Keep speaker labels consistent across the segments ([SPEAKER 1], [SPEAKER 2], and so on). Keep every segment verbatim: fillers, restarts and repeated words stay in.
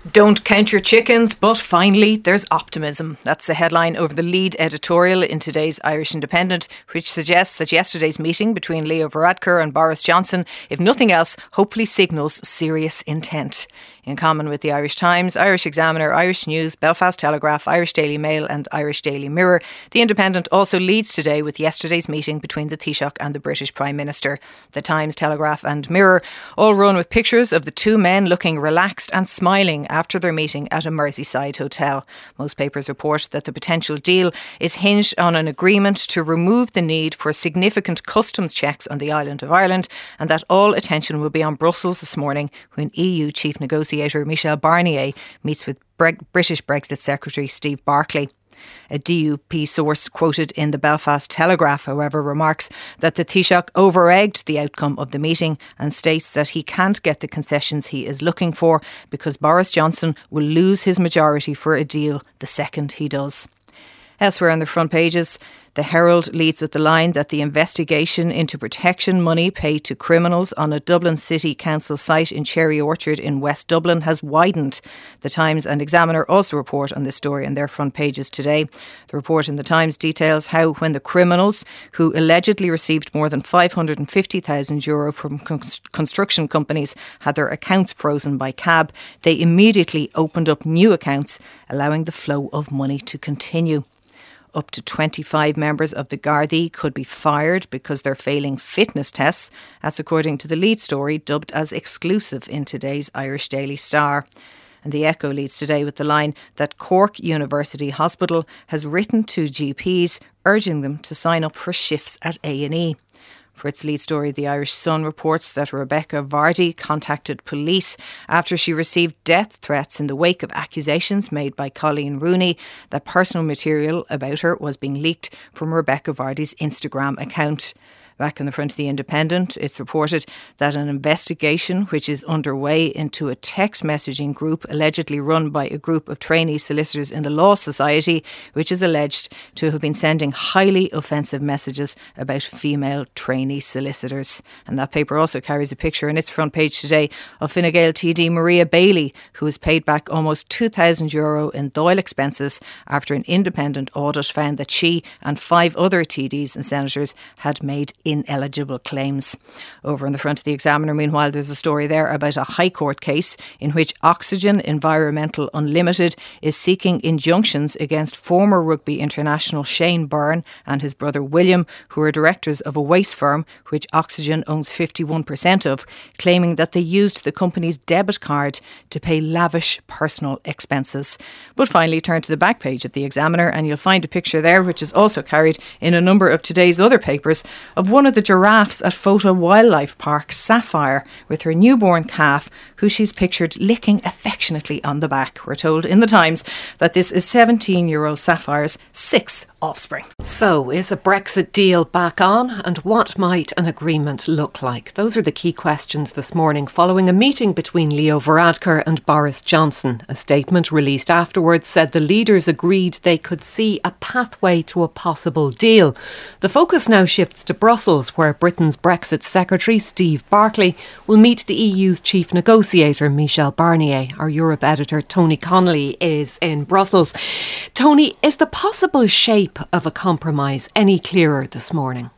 [SPEAKER 1] Don't count your chickens, but finally there's optimism. That's the headline over the lead editorial in today's Irish Independent, which suggests that yesterday's meeting between Leo Varadkar and Boris Johnson, if nothing else, hopefully signals serious intent. In common with the Irish Times, Irish Examiner, Irish News, Belfast Telegraph, Irish Daily Mail and Irish Daily Mirror, the Independent also leads today with yesterday's meeting between the Taoiseach and the British Prime Minister. The Times, Telegraph and Mirror all run with pictures of the two men looking relaxed and smiling after their meeting at a Merseyside hotel. Most papers report that the potential deal is hinged on an agreement to remove the need for significant customs checks on the island of Ireland, and that all attention will be on Brussels this morning when E U Chief Negotiator Michel Barnier meets with Bre- British Brexit Secretary Steve Barclay. A D U P source quoted in the Belfast Telegraph, however, remarks that the Taoiseach over-egged the outcome of the meeting and states that he can't get the concessions he is looking for because Boris Johnson will lose his majority for a deal the second he does. Elsewhere on the front pages, the Herald leads with the line that the investigation into protection money paid to criminals on a Dublin City Council site in Cherry Orchard in West Dublin has widened. The Times and Examiner also report on this story on their front pages today. The report in the Times details how when the criminals, who allegedly received more than five hundred fifty thousand euro from construction companies, had their accounts frozen by C A B, they immediately opened up new accounts, allowing the flow of money to continue. Up to twenty-five members of the Gardaí could be fired because they're failing fitness tests. That's according to the lead story, dubbed as exclusive in today's Irish Daily Star. And the Echo leads today with the line that Cork University Hospital has written to G Ps urging them to sign up for shifts at A and E. For its lead story, the Irish Sun reports that Rebecca Vardy contacted police after she received death threats in the wake of accusations made by Colleen Rooney that personal material about her was being leaked from Rebecca Vardy's Instagram account. Back in the front of the Independent, it's reported that an investigation which is underway into a text messaging group allegedly run by a group of trainee solicitors in the Law Society, which is alleged to have been sending highly offensive messages about female trainee solicitors. And that paper also carries a picture in its front page today of Fine Gael T D Maria Bailey, who has paid back almost two thousand euro in Dáil expenses after an independent audit found that she and five other T Ds and senators had made ineligible claims. Over in the front of the Examiner, meanwhile, there's a story there about a High Court case in which Oxygen Environmental Unlimited is seeking injunctions against former rugby international Shane Byrne and his brother William, who are directors of a waste firm which Oxygen owns fifty-one percent of, claiming that they used the company's debit card to pay lavish personal expenses. But finally, turn to the back page of the Examiner and you'll find a picture there which is also carried in a number of today's other papers of one of the giraffes at Fota Wildlife Park, Sapphire, with her newborn calf, who she's pictured licking affectionately on the back. We're told in the Times that this is seventeen-year-old Sapphire's sixth offspring.
[SPEAKER 2] So, is a Brexit deal back on? And what might an agreement look like? Those are the key questions this morning following a meeting between Leo Varadkar and Boris Johnson. A statement released afterwards said the leaders agreed they could see a pathway to a possible deal. The focus now shifts to Brussels, where Britain's Brexit Secretary Steve Barclay will meet the E U's chief negotiator Michel Barnier. Our Europe editor Tony Connolly is in Brussels. Tony, is the possible shape of a compromise any clearer this morning?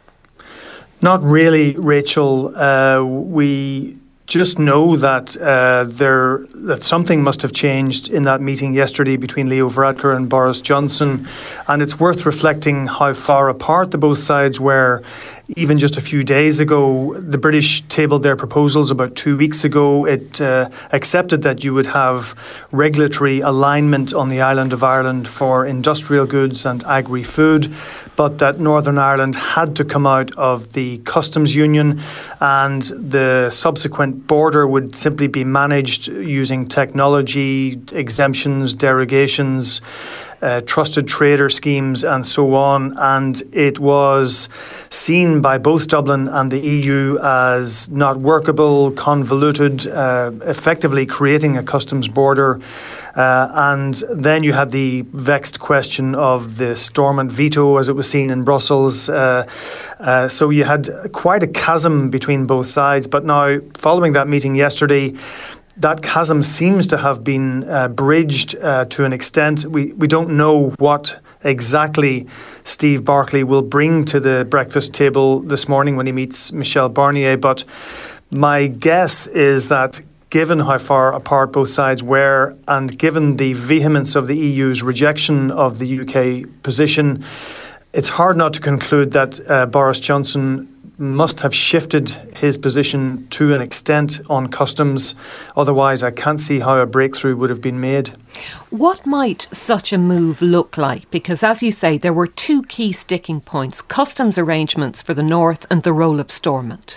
[SPEAKER 3] Not really, Rachel. Uh, we just know that uh, there that something must have changed in that meeting yesterday between Leo Varadkar and Boris Johnson, and it's worth reflecting how far apart the both sides were. Even just a few days ago, the British tabled their proposals about two weeks ago. It uh, accepted that you would have regulatory alignment on the island of Ireland for industrial goods and agri-food, but that Northern Ireland had to come out of the customs union and the subsequent border would simply be managed using technology, exemptions, derogations, Uh, trusted trader schemes and so on, and it was seen by both Dublin and the E U as not workable, convoluted, uh, effectively creating a customs border. Uh, and then you had the vexed question of the Stormont veto as it was seen in Brussels. Uh, uh, so you had quite a chasm between both sides. But now, following that meeting yesterday, that chasm seems to have been uh, bridged uh, to an extent. We, we don't know what exactly Steve Barclay will bring to the breakfast table this morning when he meets Michel Barnier, but my guess is that given how far apart both sides were and given the vehemence of the E U's rejection of the U K position, it's hard not to conclude that uh, Boris Johnson must have shifted his position to an extent on customs. Otherwise, I can't see how a breakthrough would have been made.
[SPEAKER 2] What might such a move look like? Because, as you say, there were two key sticking points: customs arrangements for the North and the role of Stormont.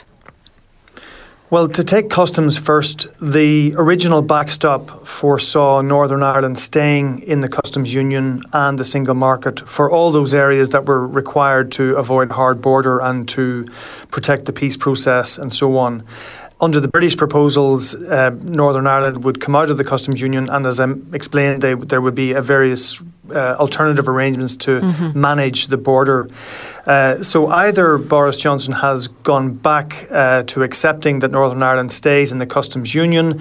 [SPEAKER 3] Well, to take customs first, the original backstop foresaw Northern Ireland staying in the customs union and the single market for all those areas that were required to avoid hard border and to protect the peace process and so on. Under the British proposals, uh, Northern Ireland would come out of the customs union, and as I explained, they, there would be a various uh, alternative arrangements to mm-hmm. manage the border. Uh, so either Boris Johnson has gone back uh, to accepting that Northern Ireland stays in the customs union,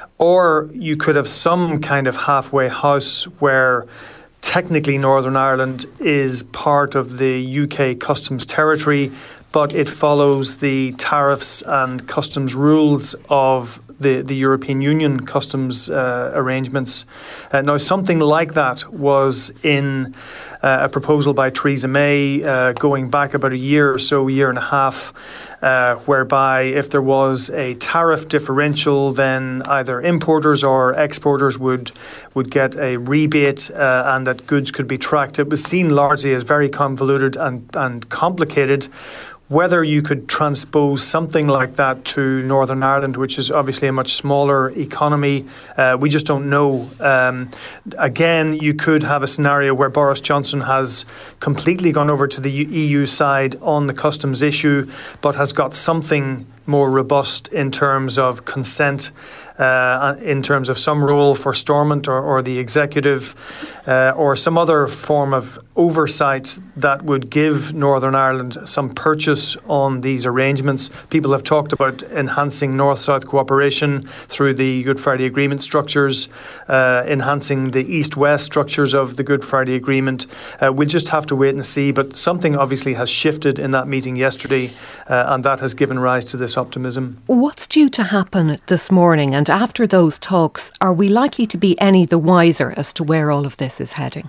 [SPEAKER 3] or you could have some kind of halfway house where technically Northern Ireland is part of the U K customs territory, but it follows the tariffs and customs rules of the, the European Union customs uh, arrangements. Uh, now, something like that was in uh, a proposal by Theresa May uh, going back about a year or so, a year and a half, uh, whereby if there was a tariff differential, then either importers or exporters would would get a rebate uh, and that goods could be tracked. It was seen largely as very convoluted and, and complicated. Whether you could transpose something like that to Northern Ireland, which is obviously a much smaller economy, uh, we just don't know. Um, again, you could have a scenario where Boris Johnson has completely gone over to the E U side on the customs issue, but has got something more robust in terms of consent, uh, in terms of some role for Stormont or, or the executive, uh, or some other form of oversight that would give Northern Ireland some purchase on these arrangements. People have talked about enhancing North-South cooperation through the Good Friday Agreement structures, uh, enhancing the East-West structures of the Good Friday Agreement. Uh, we'll just have to wait and see, but something obviously has shifted in that meeting yesterday, uh, and that has given rise to this optimism.
[SPEAKER 2] What's due to happen this morning, and after those talks, are we likely to be any the wiser as to where all of this is heading?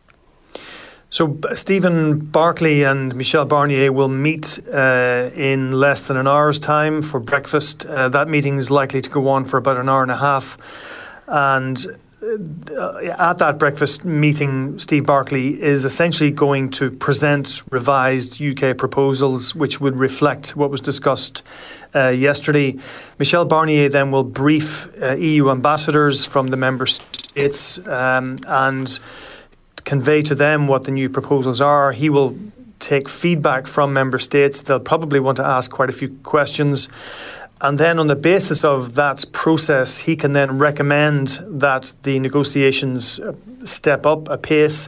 [SPEAKER 3] So Stephen Barclay and Michel Barnier will meet uh, in less than an hour's time for breakfast. Uh, that meeting is likely to go on for about an hour and a half. And uh, at that breakfast meeting, Steve Barclay is essentially going to present revised U K proposals which would reflect what was discussed uh, yesterday. Michel Barnier then will brief uh, E U ambassadors from the member states um, and convey to them what the new proposals are. He will take feedback from member states. They'll probably want to ask quite a few questions. And then on the basis of that process, he can then recommend that the negotiations step up a pace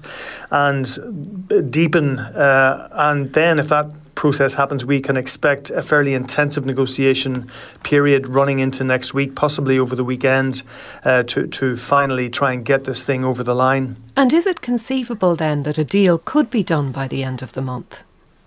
[SPEAKER 3] and deepen. Uh, and then if that process happens, we can expect a fairly intensive negotiation period running into next week, possibly over the weekend, uh, to, to finally try and get this thing over the line.
[SPEAKER 2] And is it conceivable then that a deal could be done by the end of the month?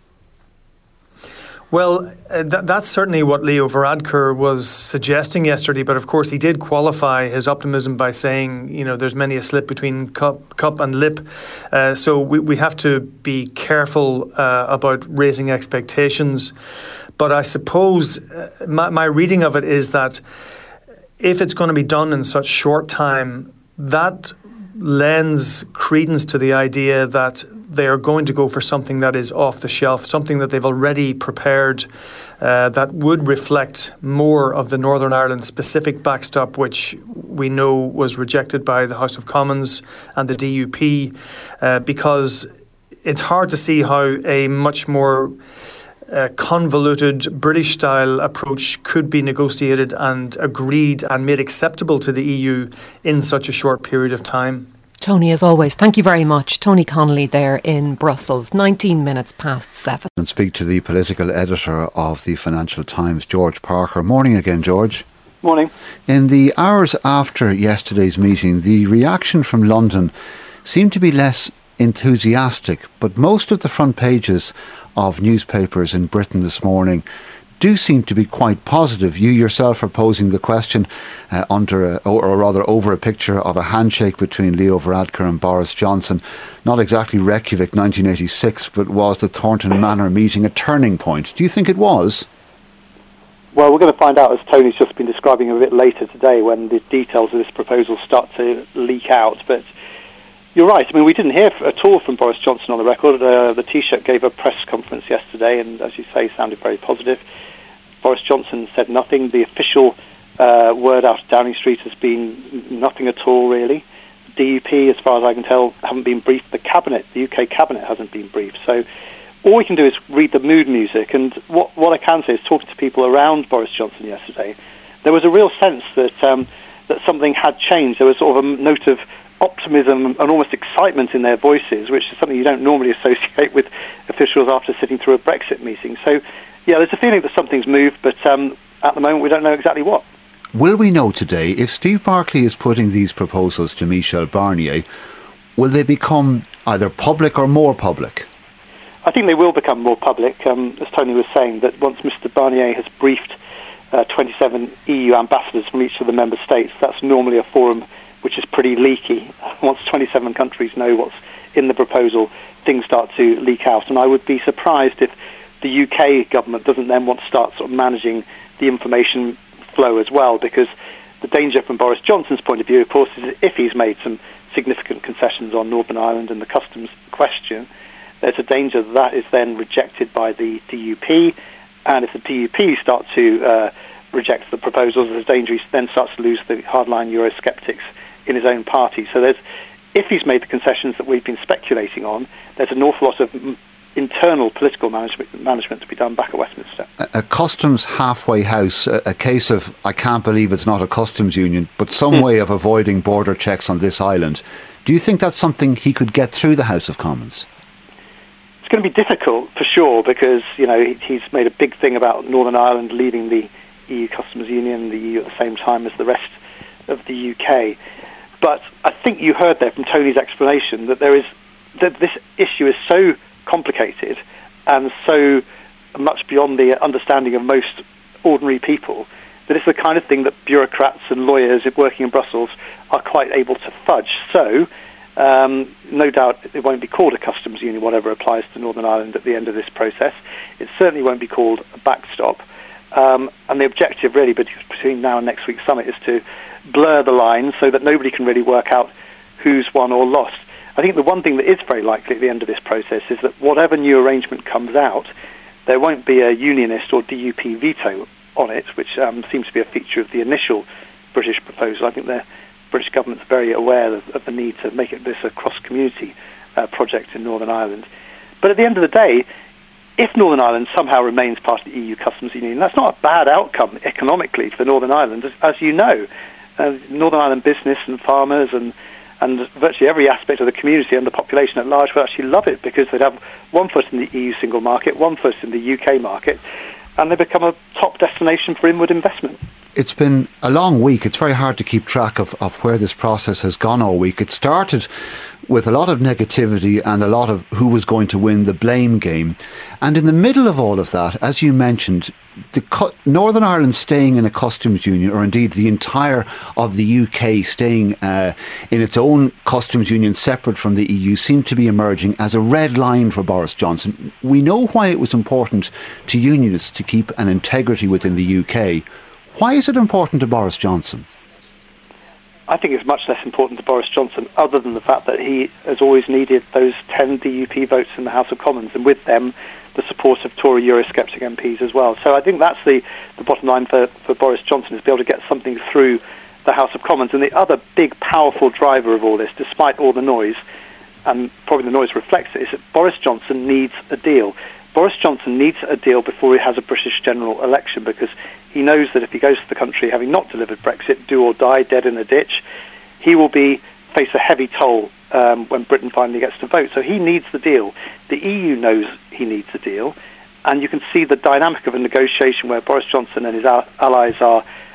[SPEAKER 3] Well, uh, th- that's certainly what Leo Varadkar was suggesting yesterday. But of course, he did qualify his optimism by saying, you know, there's many a slip between cup, cup and lip. Uh, so we, we have to be careful uh, about raising expectations. But I suppose uh, my, my reading of it is that if it's going to be done in such short time, that lends credence to the idea that they are going to go for something that is off the shelf, something that they've already prepared uh, that would reflect more of the Northern Ireland specific backstop, which we know was rejected by the House of Commons and the D U P, uh, because it's hard to see how a much more uh, convoluted British-style approach could be negotiated and agreed and made acceptable to the E U in such a short period of time.
[SPEAKER 2] Tony, as always, thank you very much. Tony Connolly there in Brussels, nineteen minutes past seven.
[SPEAKER 4] And speak to the political editor of the Financial Times, George Parker. Morning again, George. Morning.
[SPEAKER 5] In the hours after yesterday's meeting, the reaction from London seemed to be less enthusiastic, but most of the front pages of newspapers in Britain this morning do seem to be quite positive. You yourself are posing the question uh, under, a, or rather over a picture of a handshake between Leo Varadkar and Boris Johnson. Not exactly Reykjavik nineteen eighty-six, but was the Thornton Manor meeting a turning point? Do you think it was?
[SPEAKER 4] Well, we're going to find out, as Tony's just been describing a bit later today, when the details of this proposal start to leak out. But you're right. I mean, we didn't hear at all from Boris Johnson on the record. Uh, the Taoiseach gave a press conference yesterday and, as you say, sounded very positive. Boris Johnson said nothing. The official uh, word out of Downing Street has been nothing at all, really. The D U P, as far as I can tell, haven't been briefed. The Cabinet, the U K Cabinet, hasn't been briefed. So all we can do is read the mood music. And what, what I can say is, talking to people around Boris Johnson yesterday, there was a real sense that um, that something had changed. There was sort of a note of optimism and almost excitement in their voices, which is something you don't normally associate with officials after sitting through a Brexit meeting. So, yeah, there's a feeling that something's moved, but um, at the moment we don't know exactly what.
[SPEAKER 5] Will we know today, if Steve Barclay is putting these proposals to Michel Barnier, will they become either public or more public?
[SPEAKER 4] I think they will become more public, um, as Tony was saying, that once Mister Barnier has briefed uh, twenty-seven E U ambassadors from each of the member states, that's normally a forum which is pretty leaky. Once twenty-seven countries know what's in the proposal, things start to leak out. And I would be surprised if the U K government doesn't then want to start sort of managing the information flow as well, because the danger from Boris Johnson's point of view, of course, is if he's made some significant concessions on Northern Ireland and the customs question, there's a danger that that is then rejected by the D U P, and if the D U P start to uh, reject the proposals, there's a danger he then starts to lose the hardline Eurosceptics in his own party. So there's, if he's made the concessions that we've been speculating on, there's an awful lot of m- internal political management, management to be done back at Westminster.
[SPEAKER 5] A, a customs halfway house, a, a case of, I can't believe it's not a customs union, but some
[SPEAKER 4] mm.
[SPEAKER 5] way of avoiding border checks on this island. Do you think that's something he could get through the House of Commons?
[SPEAKER 4] It's going to be difficult for sure, because you know he, he's made a big thing about Northern Ireland leaving the E U Customs Union, the E U at the same time as the rest of the U K. But I think you heard there from Tony's explanation that there is that this issue is so complicated and so much beyond the understanding of most ordinary people that it's the kind of thing that bureaucrats and lawyers working in Brussels are quite able to fudge. So Um, no doubt it won't be called a customs union, whatever applies to Northern Ireland at the end of this process. It certainly won't be called a backstop. Um, and the objective really between now and next week's summit is to blur the lines so that nobody can really work out who's won or lost. I think the one thing that is very likely at the end of this process is that whatever new arrangement comes out, there won't be a unionist or D U P veto on it, which um, seems to be a feature of the initial British proposal. I think they're British government's very aware of, of the need to make it this a cross-community uh, project in Northern Ireland. But at the end of the day, if Northern Ireland somehow remains part of the E U Customs Union, that's not a bad outcome economically for Northern Ireland, as, as you know. Uh, Northern Ireland business and farmers and, and virtually every aspect of the community and the population at large would actually love it, because they'd have one foot in the E U single market, one foot in the U K market, and they become a top destination for inward investment.
[SPEAKER 5] It's been a long week. It's very hard to keep track of, of where this process has gone all week. It started with a lot of negativity and a lot of who was going to win the blame game. And in the middle of all of that, as you mentioned, the cu- Northern Ireland staying in a customs union, or indeed the entire of the U K staying uh, in its own customs union separate from the E U, seemed to be emerging as a red line for Boris Johnson. We know why it was important to unionists to keep an integrity within the U K. Why is it important to Boris Johnson?
[SPEAKER 4] I think it's much less important to Boris Johnson, other than the fact that he has always needed those ten D U P votes in the House of Commons, and with them the support of Tory Eurosceptic M Ps as well. So I think that's the, the bottom line for, for Boris Johnson, is to be able to get something through the House of Commons. And the other big, powerful driver of all this, despite all the noise, and probably the noise reflects it, is that Boris Johnson needs a deal. Boris Johnson needs a deal before he has a British general election, because he knows that if he goes to the country having not delivered Brexit, do or die, dead in a ditch, he will be face a heavy toll um, when Britain finally gets to vote. So he needs the deal. The E U knows he needs a deal, and you can see the dynamic of a negotiation where Boris Johnson and his al- allies are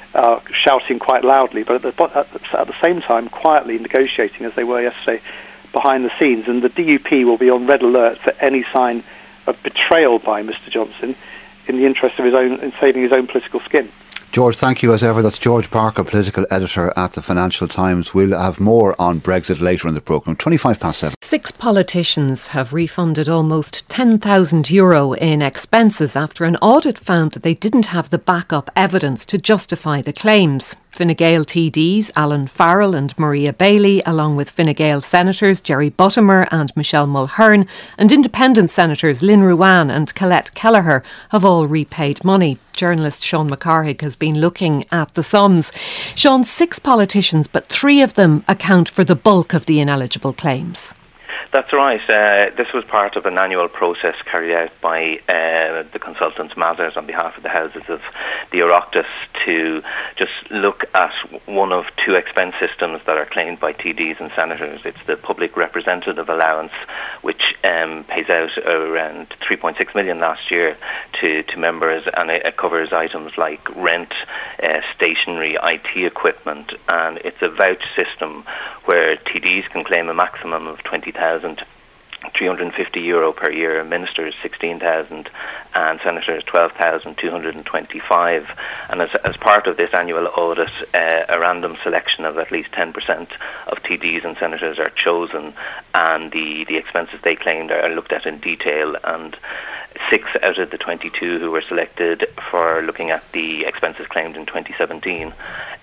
[SPEAKER 4] uh, shouting quite loudly, but at the, at the at the same time quietly negotiating as they were yesterday behind the scenes. And the D U P will be on red alert for any sign of betrayal by Mister Johnson in the interest of his own, in saving his own political skin.
[SPEAKER 5] George, thank you as ever. That's George Parker, political editor at the Financial Times. We'll have more on Brexit later in the programme. twenty-five past seven.
[SPEAKER 2] Six politicians have refunded almost ten thousand euro in expenses after an audit found that they didn't have the backup evidence to justify the claims. Fine Gael T Ds Alan Farrell and Maria Bailey, along with Fine Gael senators Jerry Buttimer and Michelle Mulhern, and independent senators Lynn Ruane and Colette Kelleher, have all repaid money. Journalist Sean McCarthy has been looking at the sums. Sean, six politicians, but three of them account for the bulk of the ineligible claims.
[SPEAKER 6] That's right. Uh, this was part of an annual process carried out by uh, the consultants Mazars on behalf of the houses of the Oireachtas to just look at one of two expense systems that are claimed by T Ds and senators. It's the Public Representative Allowance, which um, pays out around three point six million last year to, to members, and it, it covers items like rent, uh, stationery, I T equipment, and it's a voucher system where T Ds can claim a maximum of twenty thousand three hundred fifty euro per year, ministers sixteen thousand, and senators twelve thousand two hundred twenty-five. And as, as part of this annual audit, uh, a random selection of at least ten percent of T Ds and senators are chosen, and the, the expenses they claimed are looked at in detail. And six out of the twenty-two who were selected for looking at the expenses claimed in twenty seventeen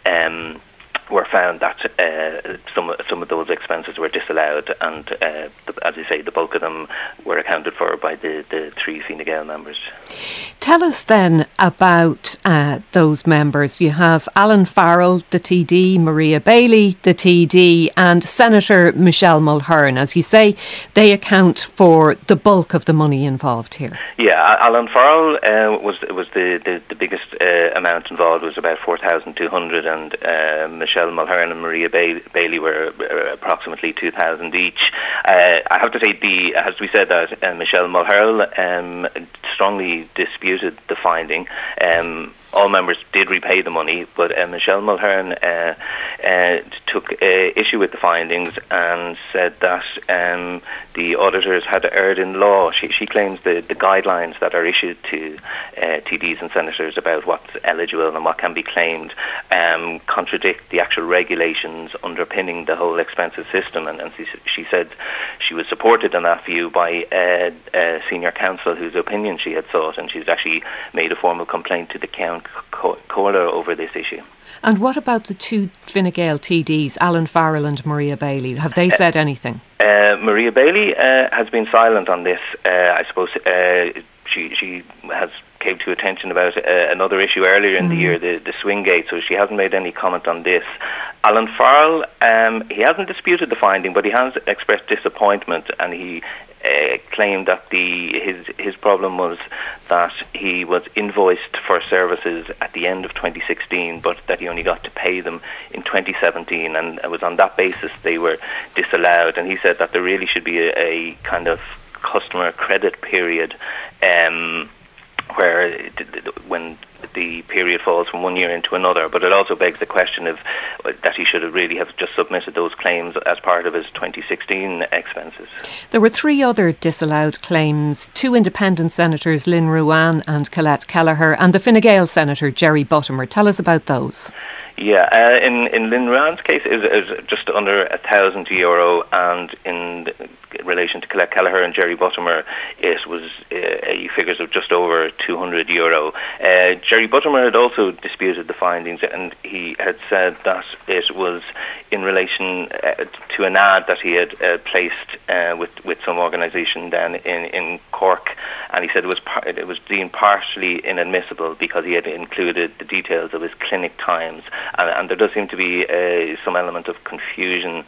[SPEAKER 6] um, were found that uh, some some of those expenses were disallowed, and uh, the, as I say, the bulk of them were accounted for by the, the three Fine Gael members.
[SPEAKER 2] Tell us then about uh, those members. You have Alan Farrell, the T D, Maria Bailey, the T D, and Senator Michelle Mulhern. As you say, they account for the bulk of the money involved here.
[SPEAKER 6] Yeah, Alan Farrell uh, was was the, the, the biggest uh, amount involved, was about four thousand two hundred, and uh, Michelle Mulhern and Maria ba- Bailey were uh, approximately two thousand each. Uh, I have to say, the as we said, that uh, Michelle Mulhern um, strongly disputed the finding. Um, all members did repay the money, but uh, Michelle Mulhern uh, uh, took uh, issue with the findings and said that um, the auditors had erred in law. She, she claims the, the guidelines that are issued to uh, T Ds and senators about what's eligible and what can be claimed um, contradict the actual regulations underpinning the whole expenses system. And, and she, she said she was supported in that view by uh, uh, senior counsel whose opinion she had sought, and she's actually made a formal complaint to the Count Corla over this issue.
[SPEAKER 2] And what about the two Fine Gael T Ds, Alan Farrell and Maria Bailey? Have they said anything?
[SPEAKER 6] Uh, Maria Bailey uh, has been silent on this. Uh, I suppose uh, she she has came to attention about uh, another issue earlier in mm. the year, the, the swing gate, so she hasn't made any comment on this. Alan Farrell, um, he hasn't disputed the finding, but he has expressed disappointment, and he uh, claimed that the his his problem was that he was invoiced for services at the end of twenty sixteen, but that he only got to pay them in twenty seventeen, and it was on that basis they were disallowed. And he said that there really should be a, a kind of customer credit period, um, where when the period falls from one year into another. But it also begs the question of that he should have really have just submitted those claims as part of his twenty sixteen expenses.
[SPEAKER 2] There were three other disallowed claims: two independent senators, Lynn Ruane and Colette Kelleher, and the Fine Gael senator Jerry Buttimer. Tell us about those.
[SPEAKER 6] Yeah, uh, in in Lynn Ruane's case, it was, it was just under a thousand euro, and in the, relation to Colette Kelleher and Jerry Buttimer, it was uh, figures of just over two hundred euro. Uh, Jerry Buttimer had also disputed the findings, and he had said that it was in relation uh, to an ad that he had uh, placed uh, with with some organisation down in in Cork, and he said it was par- it was deemed partially inadmissible because he had included the details of his clinic times. And, and there does seem to be uh, some element of confusion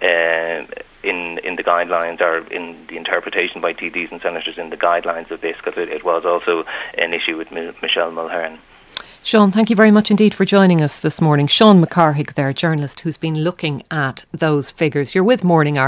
[SPEAKER 6] uh, in in the guidelines, or in the interpretation by T Ds and senators in the guidelines of this, because it, it was also an issue with M- Michelle Mulhern.
[SPEAKER 2] Sean, thank you very much indeed for joining us this morning. Sean McCarthy there, journalist who's been looking at those figures. You're with Morning Ireland.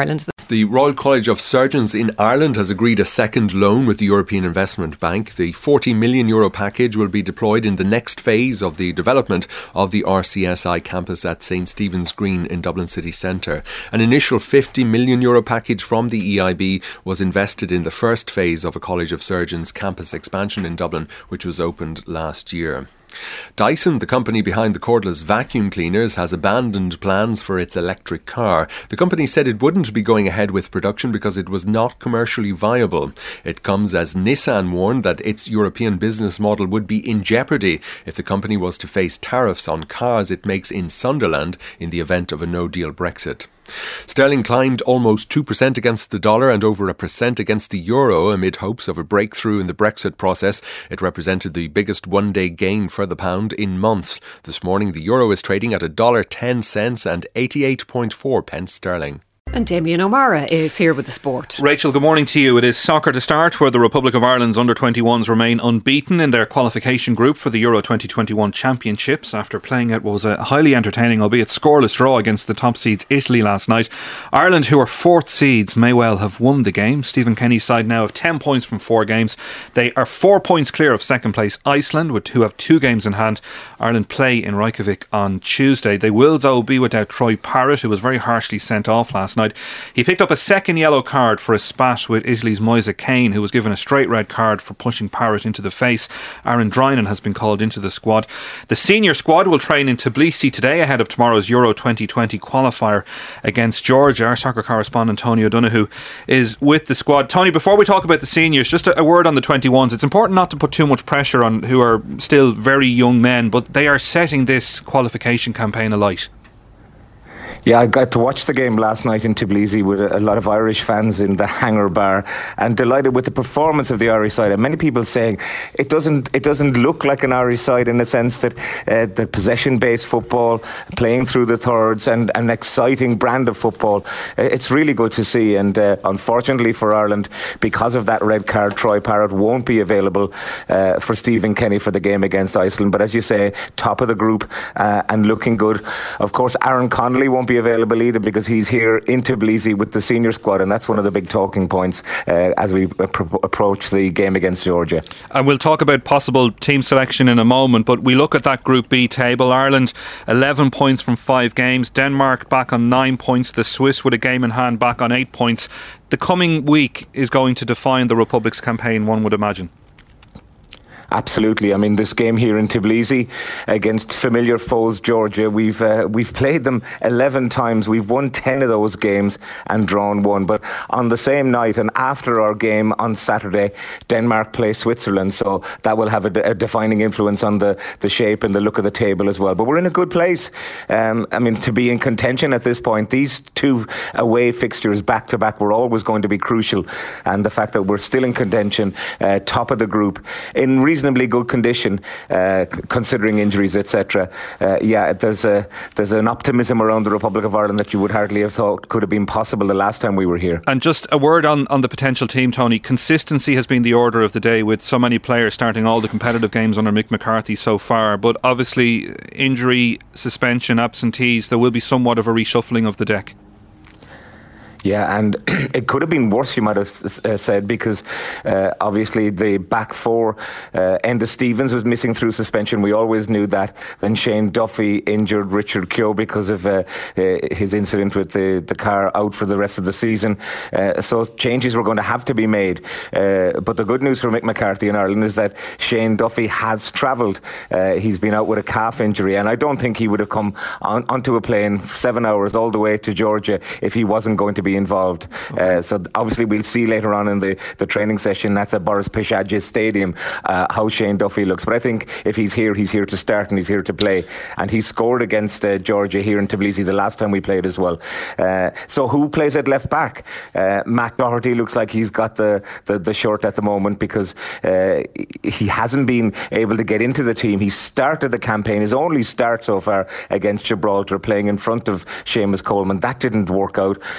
[SPEAKER 7] The Royal College of Surgeons in Ireland has agreed a second loan with the European Investment Bank. The forty million euro package will be deployed in the next phase of the development of the R C S I campus at St Stephen's Green in Dublin city centre. An initial fifty million euro package from the E I B was invested in the first phase of a College of Surgeons campus expansion in Dublin, which was opened last year. Dyson, the company behind the cordless vacuum cleaners, has abandoned plans for its electric car. The company said it wouldn't be going ahead with production because it was not commercially viable. It comes as Nissan warned that its European business model would be in jeopardy if the company was to face tariffs on cars it makes in Sunderland in the event of a no-deal Brexit. Sterling climbed almost two percent against the dollar and over a percent against the euro amid hopes of a breakthrough in the Brexit process. It represented the biggest one-day gain for the pound in months. This morning, the euro is trading at one dollar ten cents and eighty-eight point four pence sterling.
[SPEAKER 2] And Damien O'Mara is here with the sport.
[SPEAKER 8] Rachel, good morning to you. It is soccer to start, where the Republic of Ireland's under twenty-ones remain unbeaten in their qualification group for the Euro twenty twenty-one Championships after playing it was a highly entertaining, albeit scoreless draw against the top seeds Italy last night. Ireland, who are fourth seeds, may well have won the game. Stephen Kenny's side now have ten points from four games. They are four points clear of second place Iceland, who have two games in hand. Ireland play in Reykjavik on Tuesday. They will, though, be without Troy Parrott, who was very harshly sent off last night. He picked up a second yellow card for a spat with Italy's Moise Kean, who was given a straight red card for pushing Parrott into the face. Aaron Drinan has been called into the squad. The senior squad will train in Tbilisi today ahead of tomorrow's Euro twenty twenty qualifier against Georgia. Our soccer correspondent Tony O'Donoghue is with the squad. Tony, before we talk about the seniors, just a, a word on the twenty-ones. It's important not to put too much pressure on who are still very young men, but they are setting this qualification campaign alight.
[SPEAKER 9] Yeah, I got to watch the game last night in Tbilisi with a lot of Irish fans in the hangar bar, and delighted with the performance of the Irish side. And many people saying it doesn't it doesn't look like an Irish side in the sense that uh, the possession-based football, playing through the thirds, and an exciting brand of football. Uh, it's really good to see. And uh, unfortunately for Ireland, because of that red card, Troy Parrott won't be available uh, for Stephen Kenny for the game against Iceland. But as you say, top of the group uh, and looking good. Of course, Aaron Connolly won't be available either because he's here in Tbilisi with the senior squad, and that's one of the big talking points uh, as we pro- approach the game against Georgia.
[SPEAKER 8] And we'll talk about possible team selection in a moment, but we look at that Group B table. Ireland eleven points from five games, Denmark back on nine points, the Swiss with a game in hand back on eight points. The coming week is going to define the Republic's campaign, one would imagine.
[SPEAKER 9] Absolutely. I mean, this game here in Tbilisi against familiar foes Georgia, we've uh, we've played them eleven times. We've won ten of those games and drawn one. But on the same night and after our game on Saturday, Denmark play Switzerland. So that will have a, a defining influence on the, the shape and the look of the table as well. But we're in a good place. Um, I mean, to be in contention at this point, these two away fixtures back to back were always going to be crucial. And the fact that we're still in contention, uh, top of the group, in reasonably good condition, uh, considering injuries, et cetera. Uh, yeah, there's a there's an optimism around the Republic of Ireland that you would hardly have thought could have been possible the last time we were here.
[SPEAKER 8] And just a word on, on the potential team, Tony. Consistency has been the order of the day, with so many players starting all the competitive games under Mick McCarthy so far. But obviously, injury, suspension, absentees, there will be somewhat of a reshuffling of the deck.
[SPEAKER 9] Yeah, and it could have been worse, you might have uh, said, because uh, obviously the back four, uh, Enda Stevens was missing through suspension. We always knew that. Then Shane Duffy injured Richard Keogh because of uh, uh, his incident with the, the car, out for the rest of the season. Uh, so changes were going to have to be made. Uh, but the good news for Mick McCarthy in Ireland is that Shane Duffy has travelled. Uh, he's been out with a calf injury, and I don't think he would have come on, onto a plane for seven hours all the way to Georgia if he wasn't going to be involved. Okay. Uh, so obviously we'll see later on in the, the training session, that's at Boris Pishaji's stadium, uh, how Shane Duffy looks. But I think if he's here, he's here to start and he's here to play. And he scored against uh, Georgia here in Tbilisi the last time we played as well. Uh, so who plays at left back? Uh, Matt Doherty looks like he's got the, the, the shirt at the moment because uh, he hasn't been able to get into the team. He started the campaign, his only start so far against Gibraltar, playing in front of Seamus Coleman. That didn't work out, and he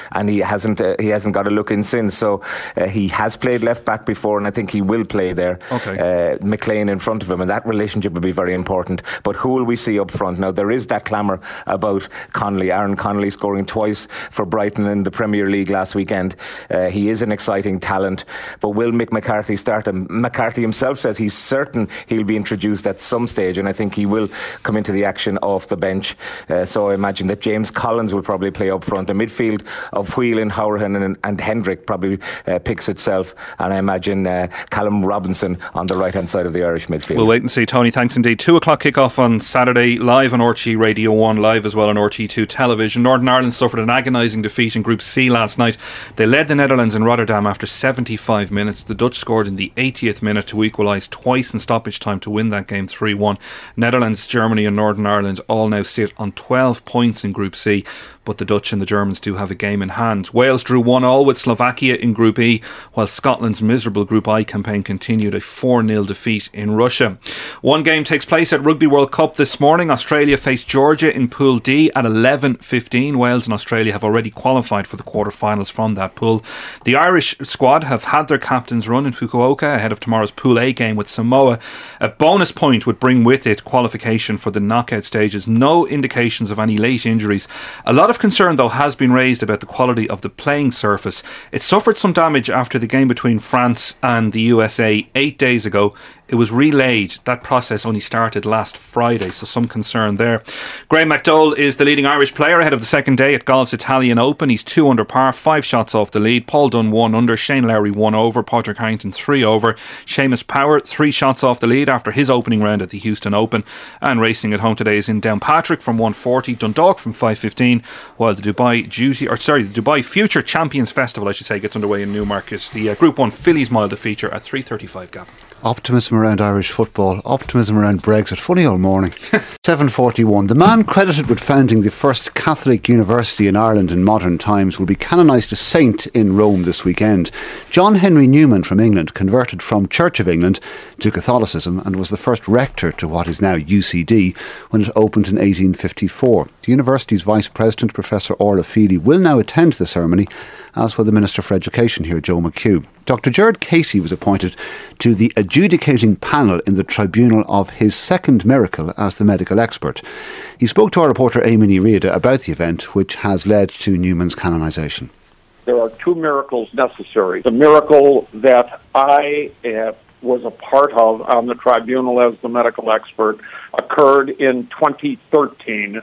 [SPEAKER 9] hasn't uh, he hasn't got a look in since. So uh, he has played left back before, and I think he will play there.
[SPEAKER 8] Okay.
[SPEAKER 9] Uh, McLean in front of him, and that relationship will be very important. But who will we see up front? Now, there is that clamour about Connolly. Aaron Connolly scoring twice for Brighton in the Premier League last weekend. Uh, he is an exciting talent, but will Mick McCarthy start him? McCarthy himself says he's certain he'll be introduced at some stage, and I think he will come into the action off the bench. Uh, so I imagine that James Collins will probably play up front. The midfield of Whelan, Hourihan and, and Hendrick probably uh, picks itself, and I imagine uh, Callum Robinson on the right hand side of the Irish midfield.
[SPEAKER 8] We'll wait and see. Tony, thanks indeed. Two o'clock kick-off on Saturday, live on R T É Radio one, live as well on R T É two television. Northern Ireland suffered an agonising defeat in Group C last night. They led the Netherlands in Rotterdam after seventy-five minutes. The Dutch scored in the eightieth minute to equalise twice in stoppage time to win that game three one. Netherlands, Germany and Northern Ireland all now sit on twelve points in Group C, but the Dutch and the Germans do have a game in hand. Wales drew one all with Slovakia in Group E, while Scotland's miserable Group I campaign continued a four nil defeat in Russia. One game takes place at Rugby World Cup this morning. Australia face Georgia in Pool D at eleven fifteen. Wales and Australia have already qualified for the quarter-finals from that pool. The Irish squad have had their captain's run in Fukuoka ahead of tomorrow's Pool A game with Samoa. A bonus point would bring with it qualification for the knockout stages. No indications of any late injuries. A lot of concern, though, has been raised about the quality of the playing surface. It suffered some damage after the game between France and the U S A eight days ago. It was relayed. That process only started last Friday, so some concern there. Graham McDowell is the leading Irish player ahead of the second day at Golf's Italian Open. He's two under par, five shots off the lead. Paul Dunne one under, Shane Lowry one over, Padraig Harrington three over. Seamus Power three shots off the lead after his opening round at the Houston Open. And racing at home today is in Downpatrick from one forty, Dundalk from five fifteen, while the Dubai Duty, or sorry, the Dubai Future Champions Festival, I should say, gets underway in Newmarket. The uh, Group one Fillies Mile, the feature at three thirty-five, Gavin.
[SPEAKER 5] Optimism around Irish football, optimism around Brexit. Funny old morning. seven forty-one. The man credited with founding the first Catholic university in Ireland in modern times will be canonised a saint in Rome this weekend. John Henry Newman from England converted from Church of England to Catholicism and was the first rector to what is now U C D when it opened in eighteen fifty-four. The university's Vice President, Professor Orla Feely, will now attend the ceremony, as will the Minister for Education here, Joe McHugh. Doctor Gerard Casey was appointed to the adjudicating panel in the tribunal of his second miracle as the medical expert. He spoke to our reporter Eamon Riada about the event, which has led to Newman's canonisation.
[SPEAKER 10] There are two miracles necessary. The miracle that I uh, was a part of on the tribunal as the medical expert occurred in twenty thirteen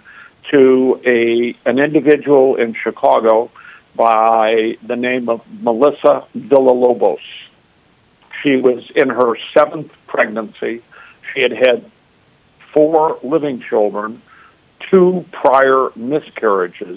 [SPEAKER 10] to a an individual in Chicago by the name of Melissa Villalobos. She was in her seventh pregnancy. She had had four living children, two prior miscarriages,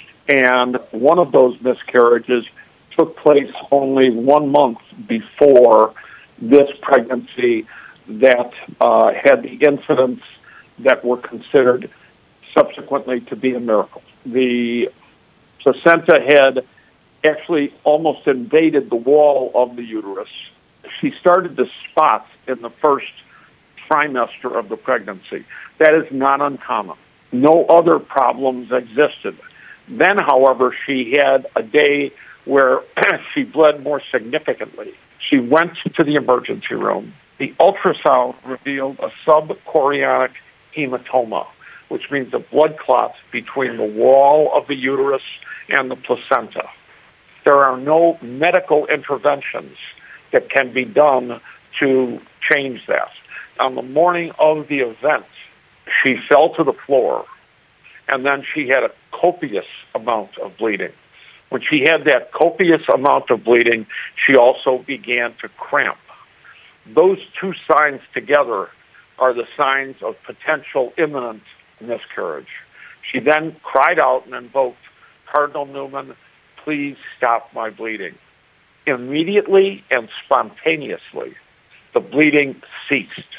[SPEAKER 10] and one of those miscarriages took place only one month before this pregnancy that uh, had the incidents that were considered subsequently to be a miracle. The placenta had actually almost invaded the wall of the uterus. She started to spot in the first trimester of the pregnancy. That is not uncommon. No other problems existed. Then, however, she had a day where she bled more significantly. She went to the emergency room. The ultrasound revealed a subchorionic hematoma, which means a blood clot between the wall of the uterus and the placenta. There are no medical interventions that can be done to change that. On the morning of the event, she fell to the floor, and then she had a copious amount of bleeding. When she had that copious amount of bleeding, she also began to cramp. Those two signs together are the signs of potential imminent miscarriage. She then cried out and invoked, "Cardinal Newman, please stop my bleeding." Immediately and spontaneously, the bleeding ceased,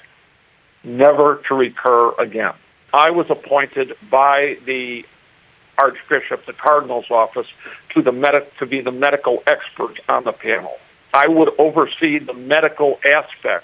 [SPEAKER 10] never to recur again. I was appointed by the Archbishop, the Cardinal's office, to the medic to be the medical expert on the panel. I would oversee the medical aspects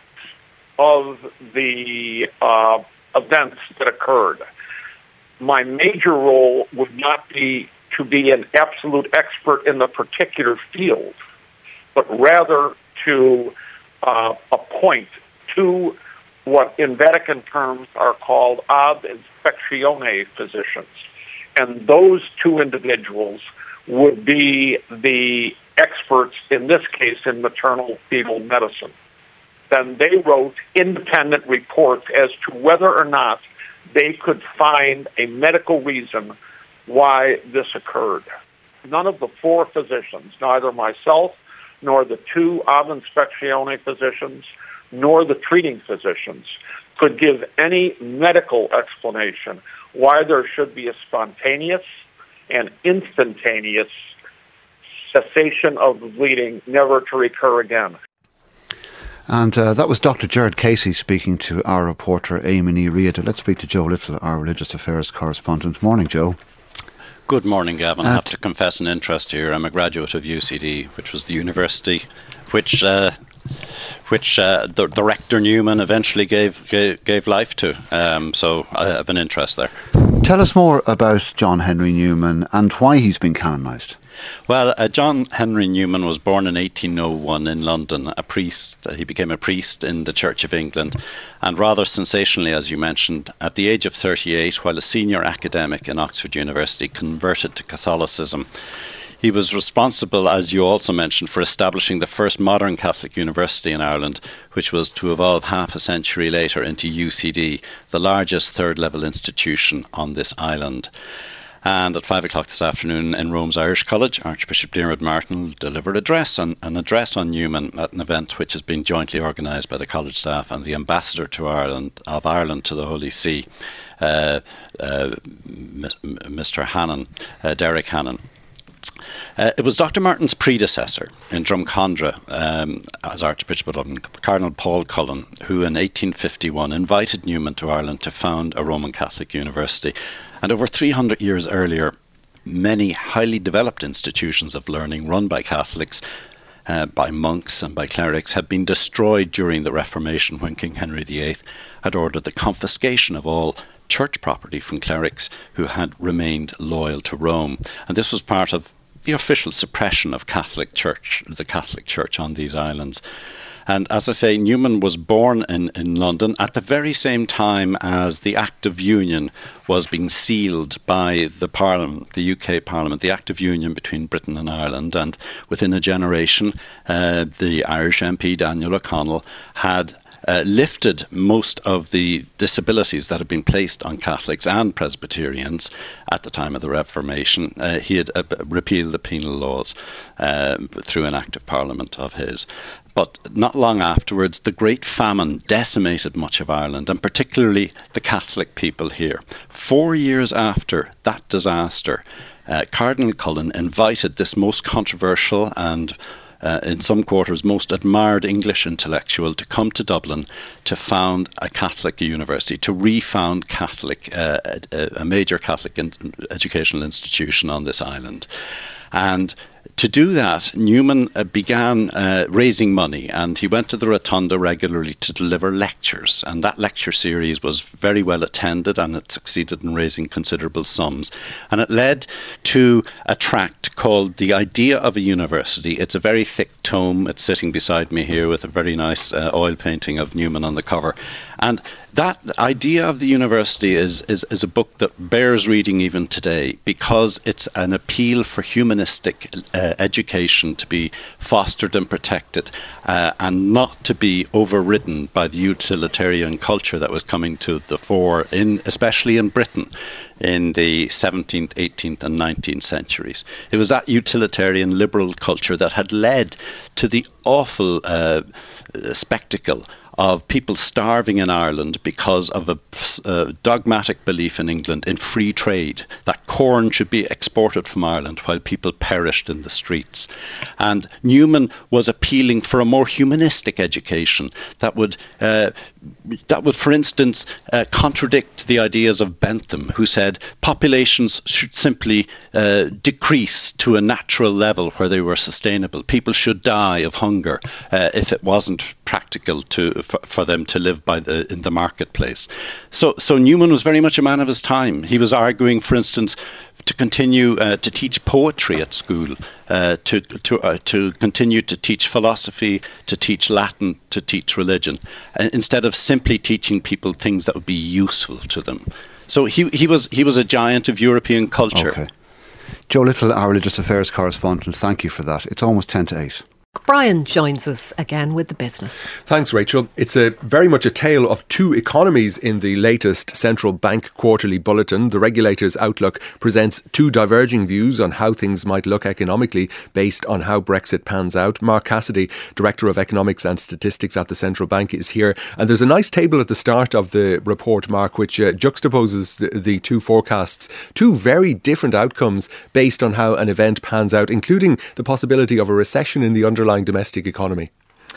[SPEAKER 10] of the uh, events that occurred. My major role would not be to be an absolute expert in the particular field, but rather to uh, appoint two what in Vatican terms are called ab inspectione physicians. And those two individuals would be the experts, in this case, in maternal fetal medicine. Then they wrote independent reports as to whether or not they could find a medical reason why this occurred. None of the four physicians, neither myself nor the two ab inspectione physicians, nor the treating physicians, could give any medical explanation why there should be a spontaneous and instantaneous cessation of the bleeding, never to recur again.
[SPEAKER 5] And uh, that was Doctor Gerard Casey speaking to our reporter Amy Reid. Let's speak to Joe Little, our religious affairs correspondent. Morning, Joe.
[SPEAKER 11] Good morning, Gavin.
[SPEAKER 5] Uh,
[SPEAKER 11] I have to confess an interest here. I'm a graduate of U C D, which was the university which uh, which uh, the, the rector Newman eventually gave gave, gave life to. Um, so I have an interest there.
[SPEAKER 5] Tell us more about John Henry Newman and why he's been canonised.
[SPEAKER 11] Well, uh, John Henry Newman was born in eighteen oh one in London, a priest. Uh, he became a priest in the Church of England, and rather sensationally, as you mentioned, at the age of thirty-eight, while a senior academic in Oxford University, converted to Catholicism. He was responsible, as you also mentioned, for establishing the first modern Catholic university in Ireland, which was to evolve half a century later into U C D, the largest third-level institution on this island. And at five o'clock this afternoon in Rome's Irish College, Archbishop Diarmuid Martin will deliver an address on, an address on Newman at an event which has been jointly organised by the college staff and the ambassador to Ireland of Ireland to the Holy See, uh, uh, Mister Hannon, uh, Derek Hannon. Uh, it was Doctor Martin's predecessor in Drumcondra um, as Archbishop of Dublin, Cardinal Paul Cullen, who in eighteen fifty-one invited Newman to Ireland to found a Roman Catholic university. And over three hundred years earlier, many highly developed institutions of learning run by Catholics, uh, by monks and by clerics had been destroyed during the Reformation, when King Henry the Eighth had ordered the confiscation of all church property from clerics who had remained loyal to Rome. And this was part of the official suppression of Catholic Church, the Catholic Church on these islands. And as I say, Newman was born in, in London at the very same time as the Act of Union was being sealed by the Parliament, the U K Parliament, the Act of Union between Britain and Ireland. And within a generation, uh, the Irish M P Daniel O'Connell had Uh, lifted most of the disabilities that had been placed on Catholics and Presbyterians at the time of the Reformation. Uh, he had uh, repealed the penal laws uh, through an act of Parliament of his. But not long afterwards, the Great Famine decimated much of Ireland, and particularly the Catholic people here. Four years after that disaster, uh, Cardinal Cullen invited this most controversial and Uh, in some quarters, most admired English intellectual to come to Dublin to found a Catholic university, to refound Catholic, uh, a, a major Catholic in, educational institution on this island. And to do that, Newman uh, began uh, raising money, and he went to the Rotunda regularly to deliver lectures. And that lecture series was very well attended, and it succeeded in raising considerable sums. And it led to a tract called The Idea of a University. It's a very thick tome. It's sitting beside me here with a very nice uh, oil painting of Newman on the cover. And that idea of the university is, is, is a book that bears reading even today, because it's an appeal for humanistic uh, education to be fostered and protected, uh, and not to be overridden by the utilitarian culture that was coming to the fore, in especially in Britain in the seventeenth, eighteenth and nineteenth centuries. It was that utilitarian liberal culture that had led to the awful uh, spectacle of people starving in Ireland because of a uh, dogmatic belief in England in free trade, that corn should be exported from Ireland while people perished in the streets. And Newman was appealing for a more humanistic education that would, uh, that would, for instance, uh, contradict the ideas of Bentham, who said populations should simply uh, decrease to a natural level where they were sustainable. People should die of hunger uh, if it wasn't practical to for, for them to live by the in the marketplace. So, so Newman was very much a man of his time. He was arguing, for instance, to continue uh, to teach poetry at school, uh, to to uh, to continue to teach philosophy, to teach Latin, to teach religion, uh, instead of simply teaching people things that would be useful to them. So he he was he was a giant of European culture.
[SPEAKER 5] Okay. Joe Little, our religious affairs correspondent, thank you for that. It's almost ten to eight.
[SPEAKER 2] Brian joins us again with the business.
[SPEAKER 7] Thanks, Rachel. It's a very much a tale of two economies in the latest central bank quarterly bulletin. The regulator's outlook presents two diverging views on how things might look economically based on how Brexit pans out. Mark Cassidy, Director of Economics and Statistics at the Central Bank, is here. And there's a nice table at the start of the report, Mark, which uh, juxtaposes the, the two forecasts. Two very different outcomes based on how an event pans out, including the possibility of a recession in the underlying domestic economy.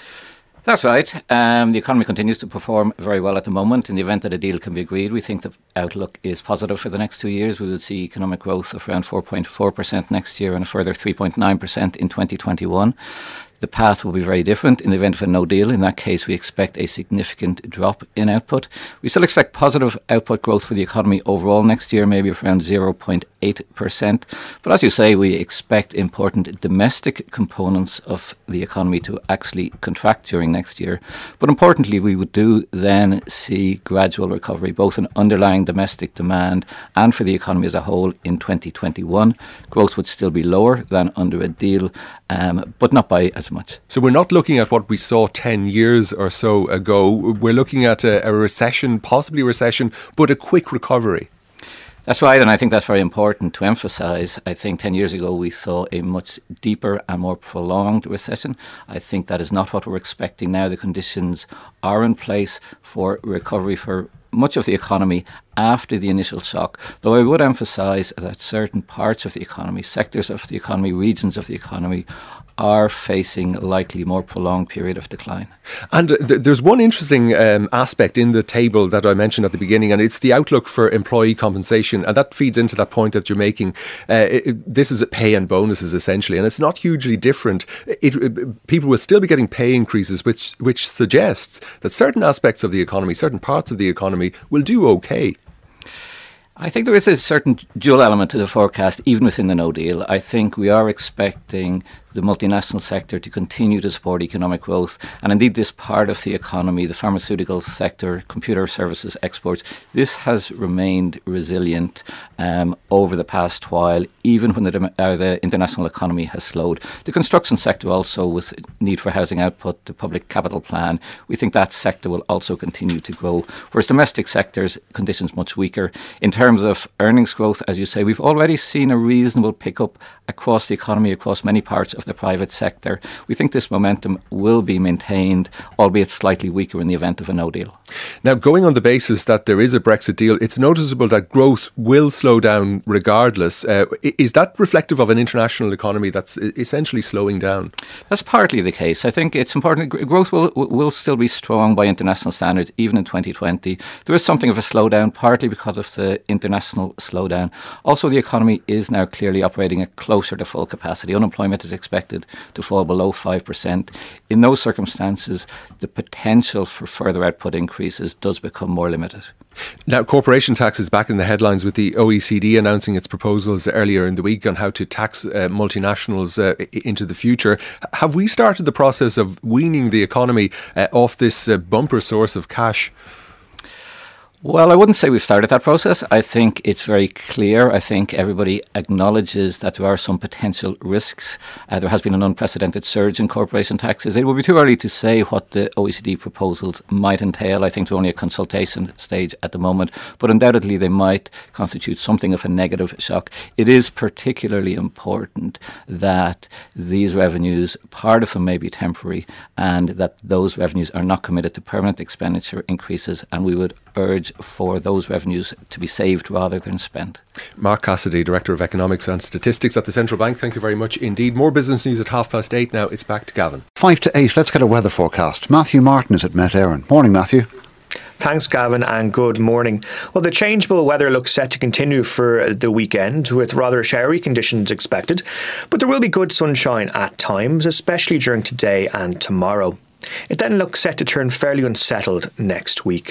[SPEAKER 12] That's right. Um, the economy continues to perform very well at the moment. In the event that a deal can be agreed, we think the outlook is positive for the next two years. We would see economic growth of around four point four percent next year and a further three point nine percent in twenty twenty-one. The path will be very different in the event of a no deal. In that case, we expect a significant drop in output. We still expect positive output growth for the economy overall next year, maybe around zero point eight percent. But as you say, we expect important domestic components of the economy to actually contract during next year. But importantly, we would do then see gradual recovery, both in underlying domestic demand and for the economy as a whole in twenty twenty-one. Growth would still be lower than under a deal, um, but not by as much.
[SPEAKER 7] So we're not looking at what we saw ten years or so ago. We're looking at a, a recession, possibly a recession, but a quick recovery.
[SPEAKER 12] That's right, and I think that's very important to emphasise. I think ten years ago we saw a much deeper and more prolonged recession. I think that is not what we're expecting now. The conditions are in place for recovery for much of the economy after the initial shock, though I would emphasise that certain parts of the economy, sectors of the economy, regions of the economy are facing a likely more prolonged period of decline.
[SPEAKER 7] And th- there's one interesting um, aspect in the table that I mentioned at the beginning, and it's the outlook for employee compensation, and that feeds into that point that you're making. Uh, it, this is pay and bonuses essentially, and it's not hugely different. It, it, people will still be getting pay increases, which which suggests that certain aspects of the economy, certain parts of the economy will do okay.
[SPEAKER 12] I think there is a certain dual element to the forecast, even within the no deal. I think we are expecting the multinational sector to continue to support economic growth. And indeed, this part of the economy, the pharmaceutical sector, computer services, exports, this has remained resilient um, over the past while, even when the, uh, the international economy has slowed. The construction sector also, with need for housing output, the public capital plan, we think that sector will also continue to grow. Whereas domestic sectors, conditions much weaker. In terms of earnings growth, as you say, we've already seen a reasonable pickup across the economy, across many parts of the private sector. We think this momentum will be maintained, albeit slightly weaker in the event of a no deal.
[SPEAKER 7] Now, going on the basis that there is a Brexit deal, it's noticeable that growth will slow down regardless. Uh, is that reflective of an international economy that's essentially slowing down?
[SPEAKER 12] That's partly the case. I think it's important. Growth will will still be strong by international standards, even in twenty twenty. There is something of a slowdown, partly because of the international slowdown. Also, the economy is now clearly operating at closer to full capacity. Unemployment is expected to fall below five percent. In those circumstances, the potential for further output increases does become more limited.
[SPEAKER 7] Now, corporation tax is back in the headlines with the O E C D announcing its proposals earlier in the week on how to tax uh, multinationals uh, into the future. Have we started the process of weaning the economy uh, off this uh, bumper source of cash?
[SPEAKER 12] Well, I wouldn't say we've started that process. I think it's very clear. I think everybody acknowledges that there are some potential risks. Uh, there has been an unprecedented surge in corporation taxes. It would be too early to say what the O E C D proposals might entail. I think they're only a consultation stage at the moment, but undoubtedly they might constitute something of a negative shock. It is particularly important that these revenues, part of them may be temporary, and that those revenues are not committed to permanent expenditure increases, and we would urge for those revenues to be saved rather than spent.
[SPEAKER 7] Mark Cassidy, Director of Economics and Statistics at the Central Bank, thank you very much indeed. More business news at half past eight now. It's back to Gavin.
[SPEAKER 5] Five to eight, let's get a weather forecast. Matthew Martin is at Met Éireann. Morning, Matthew.
[SPEAKER 13] Thanks, Gavin, and good morning. Well, the changeable weather looks set to continue for the weekend, with rather showery conditions expected, but there will be good sunshine at times, especially during today and tomorrow. It then looks set to turn fairly unsettled next week.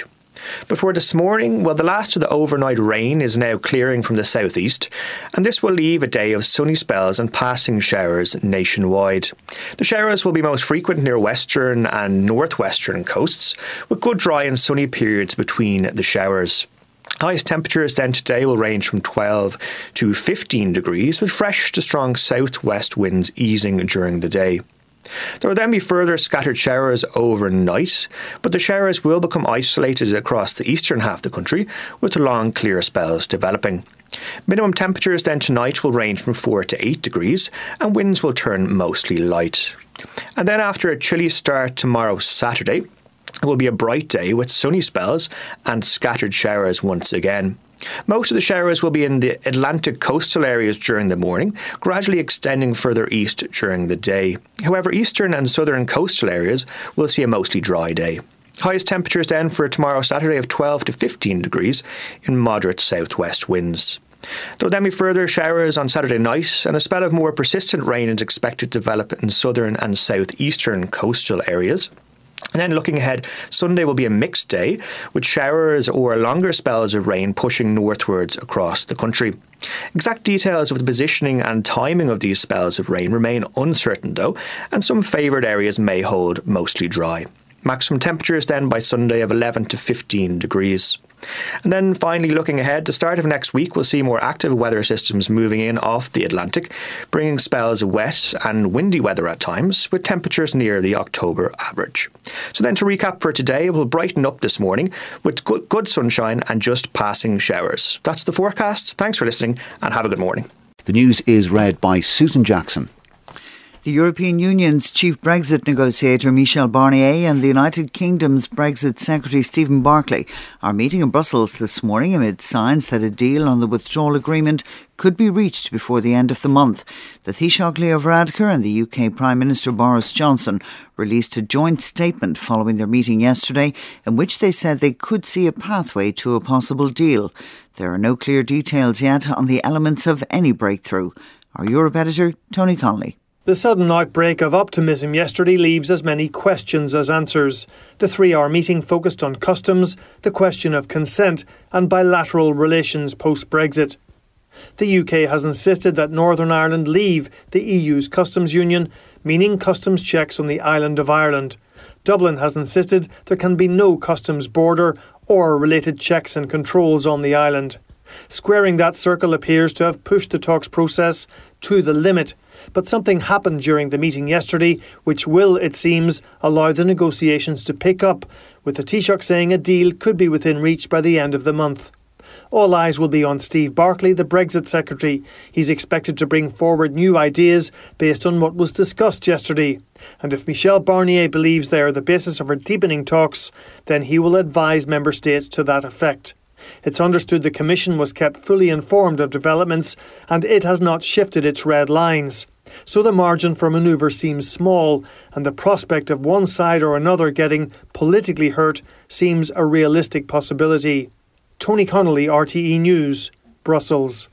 [SPEAKER 13] But for this morning, well, the last of the overnight rain is now clearing from the southeast, and this will leave a day of sunny spells and passing showers nationwide. The showers will be most frequent near western and northwestern coasts, with good dry and sunny periods between the showers. Highest temperatures then today will range from twelve to fifteen degrees, with fresh to strong southwest winds easing during the day. There will then be further scattered showers overnight, but the showers will become isolated across the eastern half of the country, with long clear spells developing. Minimum temperatures then tonight will range from four to eight degrees, and winds will turn mostly light. And then after a chilly start tomorrow Saturday, it will be a bright day with sunny spells and scattered showers once again. Most of the showers will be in the Atlantic coastal areas during the morning, gradually extending further east during the day. However, eastern and southern coastal areas will see a mostly dry day. Highest temperatures then for tomorrow Saturday of twelve to fifteen degrees in moderate southwest winds. There will then be further showers on Saturday night, and a spell of more persistent rain is expected to develop in southern and southeastern coastal areas. And then looking ahead, Sunday will be a mixed day, with showers or longer spells of rain pushing northwards across the country. Exact details of the positioning and timing of these spells of rain remain uncertain though, and some favoured areas may hold mostly dry. Maximum temperatures then by Sunday of eleven to fifteen degrees. And then finally looking ahead, the start of next week will see more active weather systems moving in off the Atlantic, bringing spells of wet and windy weather at times, with temperatures near the October average. So then to recap for today, it will brighten up this morning with good, good sunshine and just passing showers. That's the forecast. Thanks for listening and have a good morning.
[SPEAKER 5] The news is read by Susan Jackson.
[SPEAKER 14] The European Union's chief Brexit negotiator Michel Barnier and the United Kingdom's Brexit Secretary Stephen Barclay are meeting in Brussels this morning amid signs that a deal on the withdrawal agreement could be reached before the end of the month. The Taoiseach Leo Varadkar and the U K Prime Minister Boris Johnson released a joint statement following their meeting yesterday in which they said they could see a pathway to a possible deal. There are no clear details yet on the elements of any breakthrough. Our Europe editor, Tony Connolly.
[SPEAKER 3] The sudden outbreak of optimism yesterday leaves as many questions as answers. The three-hour meeting focused on customs, the question of consent and bilateral relations post-Brexit. The U K has insisted that Northern Ireland leave the E U's customs union, meaning customs checks on the island of Ireland. Dublin has insisted there can be no customs border or related checks and controls on the island. Squaring that circle appears to have pushed the talks process to the limit. But something happened during the meeting yesterday which will, it seems, allow the negotiations to pick up, with the Taoiseach saying a deal could be within reach by the end of the month. All eyes will be on Steve Barclay, the Brexit Secretary. He's expected to bring forward new ideas based on what was discussed yesterday. And if Michel Barnier believes they are the basis of our deepening talks, then he will advise Member States to that effect. It's understood the Commission was kept fully informed of developments and it has not shifted its red lines. So the margin for manoeuvre seems small, and the prospect of one side or another getting politically hurt seems a realistic possibility. Tony Connolly, R T E News, Brussels.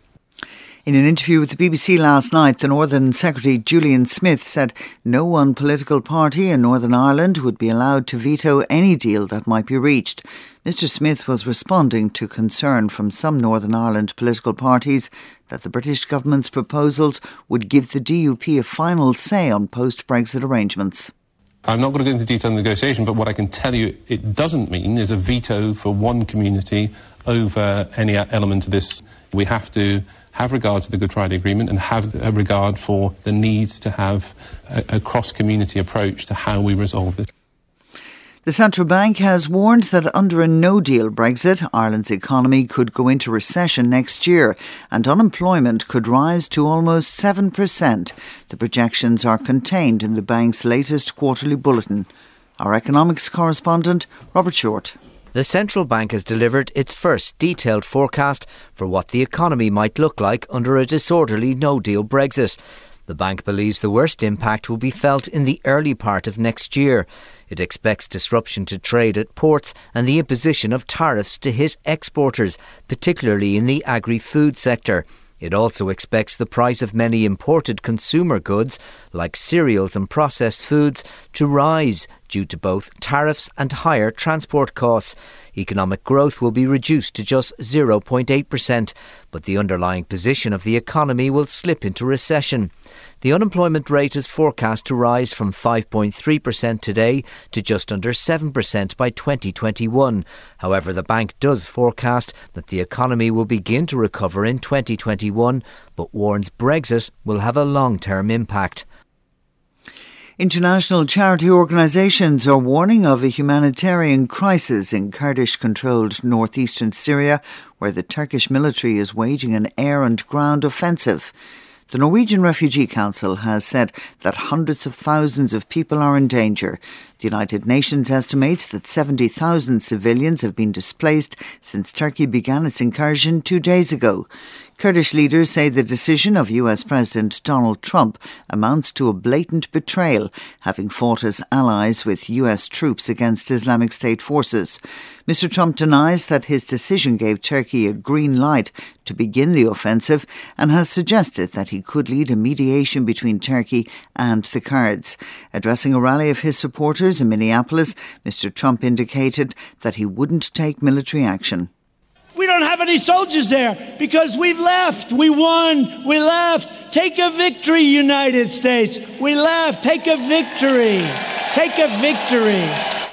[SPEAKER 14] In an interview with the B B C last night, the Northern Secretary Julian Smith said no one political party in Northern Ireland would be allowed to veto any deal that might be reached. Mister Smith was responding to concern from some Northern Ireland political parties that the British government's proposals would give the D U P a final say on post-Brexit arrangements.
[SPEAKER 15] I'm not going to go into detail in the negotiation, but what I can tell you it doesn't mean is a veto for one community over any element of this. We have to have regard to the Good Friday Agreement and have a regard for the need to have a, a cross-community approach to how we resolve this.
[SPEAKER 14] The Central Bank has warned that under a no-deal Brexit, Ireland's economy could go into recession next year and unemployment could rise to almost seven percent. The projections are contained in the bank's latest quarterly bulletin. Our economics correspondent, Robert Short.
[SPEAKER 16] The central bank has delivered its first detailed forecast for what the economy might look like under a disorderly no-deal Brexit. The bank believes the worst impact will be felt in the early part of next year. It expects disruption to trade at ports and the imposition of tariffs to hit exporters, particularly in the agri-food sector. It also expects the price of many imported consumer goods, like cereals and processed foods, to rise due to both tariffs and higher transport costs. Economic growth will be reduced to just zero point eight percent, but the underlying position of the economy will slip into recession. The unemployment rate is forecast to rise from five point three percent today to just under seven percent by twenty twenty-one. However, the bank does forecast that the economy will begin to recover in twenty twenty-one, but warns Brexit will have a long-term impact.
[SPEAKER 14] International charity organisations are warning of a humanitarian crisis in Kurdish-controlled northeastern Syria, where the Turkish military is waging an air and ground offensive. The Norwegian Refugee Council has said that hundreds of thousands of people are in danger. The United Nations estimates that seventy thousand civilians have been displaced since Turkey began its incursion two days ago. Kurdish leaders say the decision of U S President Donald Trump amounts to a blatant betrayal, having fought as allies with U S troops against Islamic State forces. Mister Trump denies that his decision gave Turkey a green light to begin the offensive and has suggested that he could lead a mediation between Turkey and the Kurds. Addressing a rally of his supporters in Minneapolis, Mister Trump indicated that he wouldn't take military action.
[SPEAKER 17] We don't have any soldiers there because we've left. We won. We left. Take a victory, United States. We left. Take a victory. Take a victory.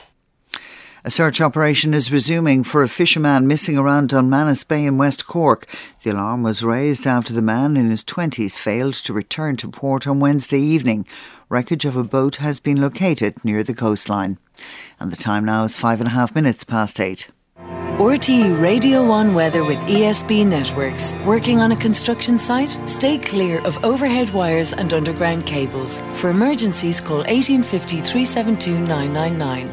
[SPEAKER 14] A search operation is resuming for a fisherman missing around Dunmanus Bay in West Cork. The alarm was raised after the man in his twenties failed to return to port on Wednesday evening. Wreckage of a boat has been located near the coastline. And the time now is five and a half minutes past eight.
[SPEAKER 18] R T E Radio one weather with E S B Networks. Working on a construction site? Stay clear of overhead wires and underground cables. For emergencies, call eighteen fifty, three seven two, nine nine nine.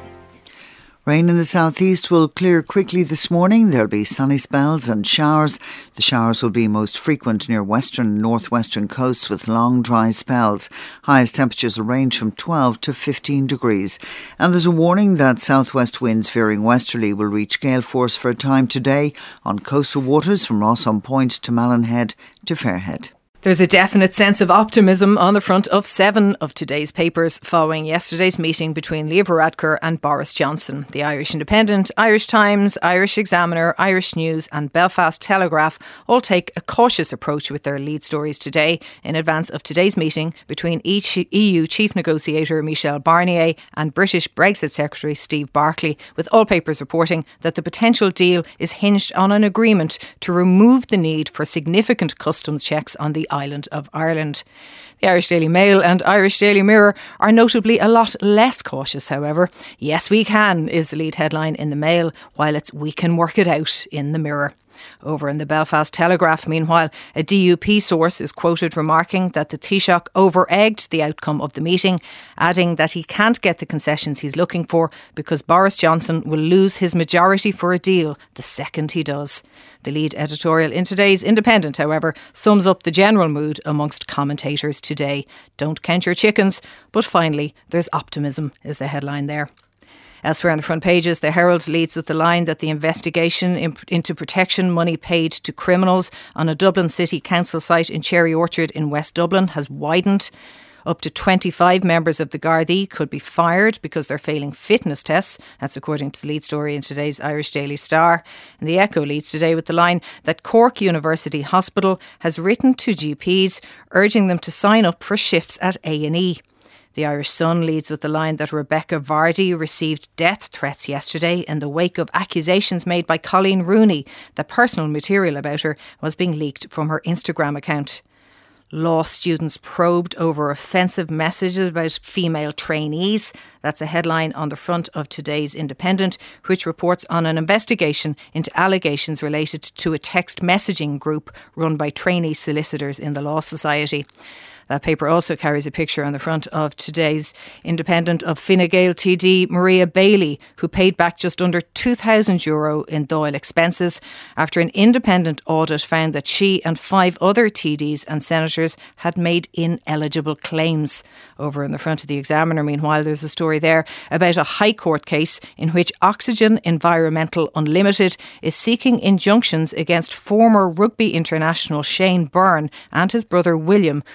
[SPEAKER 14] Rain in the southeast will clear quickly this morning. There'll be sunny spells and showers. The showers will be most frequent near western and northwestern coasts with long dry spells. Highest temperatures will range from twelve to fifteen degrees. And there's a warning that southwest winds veering westerly will reach gale force for a time today on coastal waters from Ross-on-Point to Malin to Fairhead.
[SPEAKER 1] There's a definite sense of optimism on the front of seven of today's papers following yesterday's meeting between Leo Varadkar and Boris Johnson. The Irish Independent, Irish Times, Irish Examiner, Irish News and Belfast Telegraph all take a cautious approach with their lead stories today in advance of today's meeting between E U Chief Negotiator Michel Barnier and British Brexit Secretary Steve Barclay, with all papers reporting that the potential deal is hinged on an agreement to remove the need for significant customs checks on the island of Ireland. The Irish Daily Mail and Irish Daily Mirror are notably a lot less cautious, however. Yes, we can is the lead headline in the Mail, while it's we can work it out in the Mirror. Over in the Belfast Telegraph, meanwhile, a D U P source is quoted remarking that the Taoiseach over-egged the outcome of the meeting, adding that he can't get the concessions he's looking for because Boris Johnson will lose his majority for a deal the second he does. The lead editorial in today's Independent, however, sums up the general mood amongst commentators today. Don't count your chickens, but finally, there's optimism, is the headline there. Elsewhere on the front pages, the Herald leads with the line that the investigation into protection money paid to criminals on a Dublin City Council site in Cherry Orchard in West Dublin has widened. Up to twenty-five members of the Gardaí could be fired because they're failing fitness tests. That's according to the lead story in today's Irish Daily Star. And the Echo leads today with the line that Cork University Hospital has written to G Ps urging them to sign up for shifts at A and E. The Irish Sun leads with the line that Rebecca Vardy received death threats yesterday in the wake of accusations made by Colleen Rooney that personal material about her was being leaked from her Instagram account. Law students probed over offensive messages about female trainees. That's a headline on the front of today's Independent, which reports on an investigation into allegations related to a text messaging group run by trainee solicitors in the Law Society. That paper also carries a picture on the front of today's Independent of Fine Gael T D Maria Bailey, who paid back just under two thousand euro in Dáil expenses after an independent audit found that she and five other T Ds and senators had made ineligible claims. Over in the front of the Examiner, meanwhile, there's a story there about a High Court case in which Oxygen Environmental Unlimited is seeking injunctions against former rugby international Shane Byrne and his brother William, who are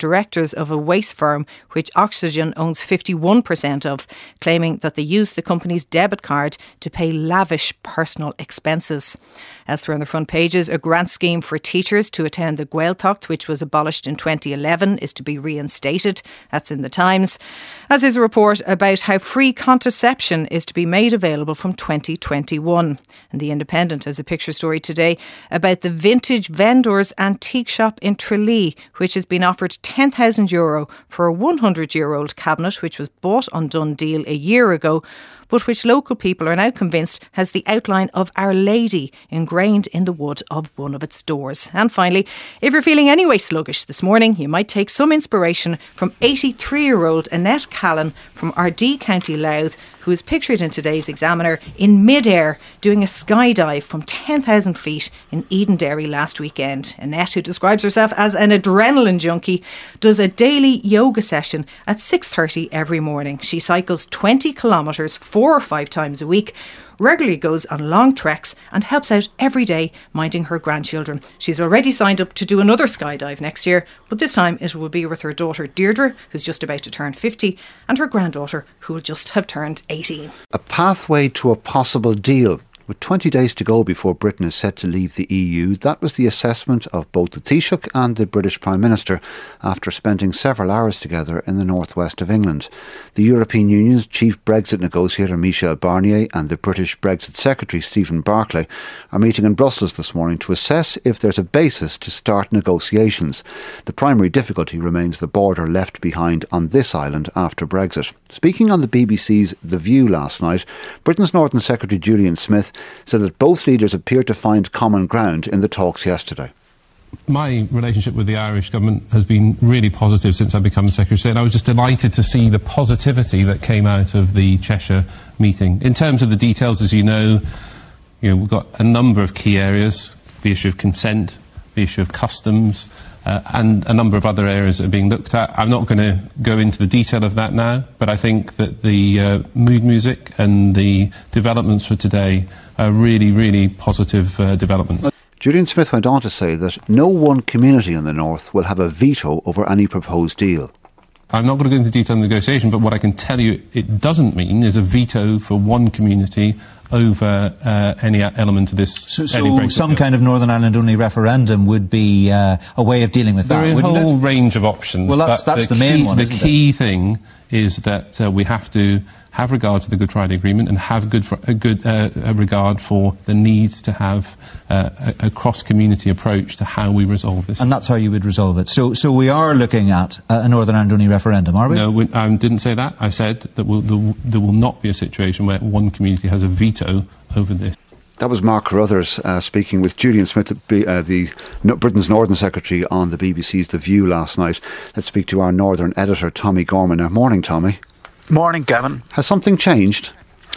[SPEAKER 1] directors of a waste firm which Oxygen owns fifty-one percent of, claiming that they used the company's debit card to pay lavish personal expenses. Elsewhere on the front pages, a grant scheme for teachers to attend the Gaeltacht, which was abolished in twenty eleven, is to be reinstated. That's in the Times. As is a report about how free contraception is to be made available from twenty twenty-one. And The Independent has a picture story today about the Vintage Vendors Antique Shop in Tralee, which has been offered ten thousand euro for a one hundred year old cabinet which was bought on Dundee a year ago, but which local people are now convinced has the outline of Our Lady ingrained in the wood of one of its doors. And finally, if you're feeling anyway sluggish this morning, you might take some inspiration from eighty-three year old Annette Callan from Ardee, County Louth, who is pictured in today's Examiner in mid-air doing a skydive from ten thousand feet in Edenderry last weekend. Annette, who describes herself as an adrenaline junkie, does a daily yoga session at six thirty every morning. She cycles twenty kilometres four or five times a week, regularly goes on long treks and helps out every day minding her grandchildren. She's already signed up to do another skydive next year, but this time it will be with her daughter Deirdre, who's just about to turn fifty, and her granddaughter, who will just have turned eighteen.
[SPEAKER 5] A pathway to a possible deal. With twenty days to go before Britain is set to leave the E U, that was the assessment of both the Taoiseach and the British Prime Minister after spending several hours together in the northwest of England. The European Union's chief Brexit negotiator Michel Barnier and the British Brexit Secretary Stephen Barclay are meeting in Brussels this morning to assess if there's a basis to start negotiations. The primary difficulty remains the border left behind on this island after Brexit. Speaking on the B B C's The View last night, Britain's Northern Secretary Julian Smith said that both leaders appeared to find common ground in the talks yesterday.
[SPEAKER 15] My relationship with the Irish government has been really positive since I've become Secretary of State, and I was just delighted to see the positivity that came out of the Cheshire meeting. In terms of the details, as you know, you know, we've got a number of key areas: the issue of consent, the issue of customs, uh, and a number of other areas that are being looked at. I'm not going to go into the detail of that now, but I think that the uh, mood music and the developments for today are really, really positive uh, developments.
[SPEAKER 5] Julian Smith went on to say that no one community in the north will have a veto over any proposed deal.
[SPEAKER 15] I'm not going to go into detail on the negotiation, but what I can tell you it doesn't mean is a veto for one community over uh, any element of this.
[SPEAKER 19] So, so some deal. Kind of Northern Ireland only referendum would be uh, a way of dealing with
[SPEAKER 15] there
[SPEAKER 19] that,
[SPEAKER 15] There are a whole
[SPEAKER 19] it?
[SPEAKER 15] range of options.
[SPEAKER 19] Well, that's, that's the, the main
[SPEAKER 15] key,
[SPEAKER 19] one,
[SPEAKER 15] The
[SPEAKER 19] isn't
[SPEAKER 15] key
[SPEAKER 19] it?
[SPEAKER 15] thing is that uh, we have to have regard to the Good Friday Agreement and have good for, a good uh, a regard for the need to have uh, a, a cross-community approach to how we resolve this.
[SPEAKER 19] And that's how you would resolve it. So, so we are looking at a Northern Ireland only referendum, are we?
[SPEAKER 15] No, we, I didn't say that. I said that we'll, there, there will not be a situation where one community has a veto over this.
[SPEAKER 5] That was Mark Carruthers uh, speaking with Julian Smith, uh, the no, Britain's Northern Secretary, on the B B C's The View last night. Let's speak to our Northern editor, Tommy Gorman. Now, morning, Tommy.
[SPEAKER 20] Morning, Gavin.
[SPEAKER 5] Has something changed?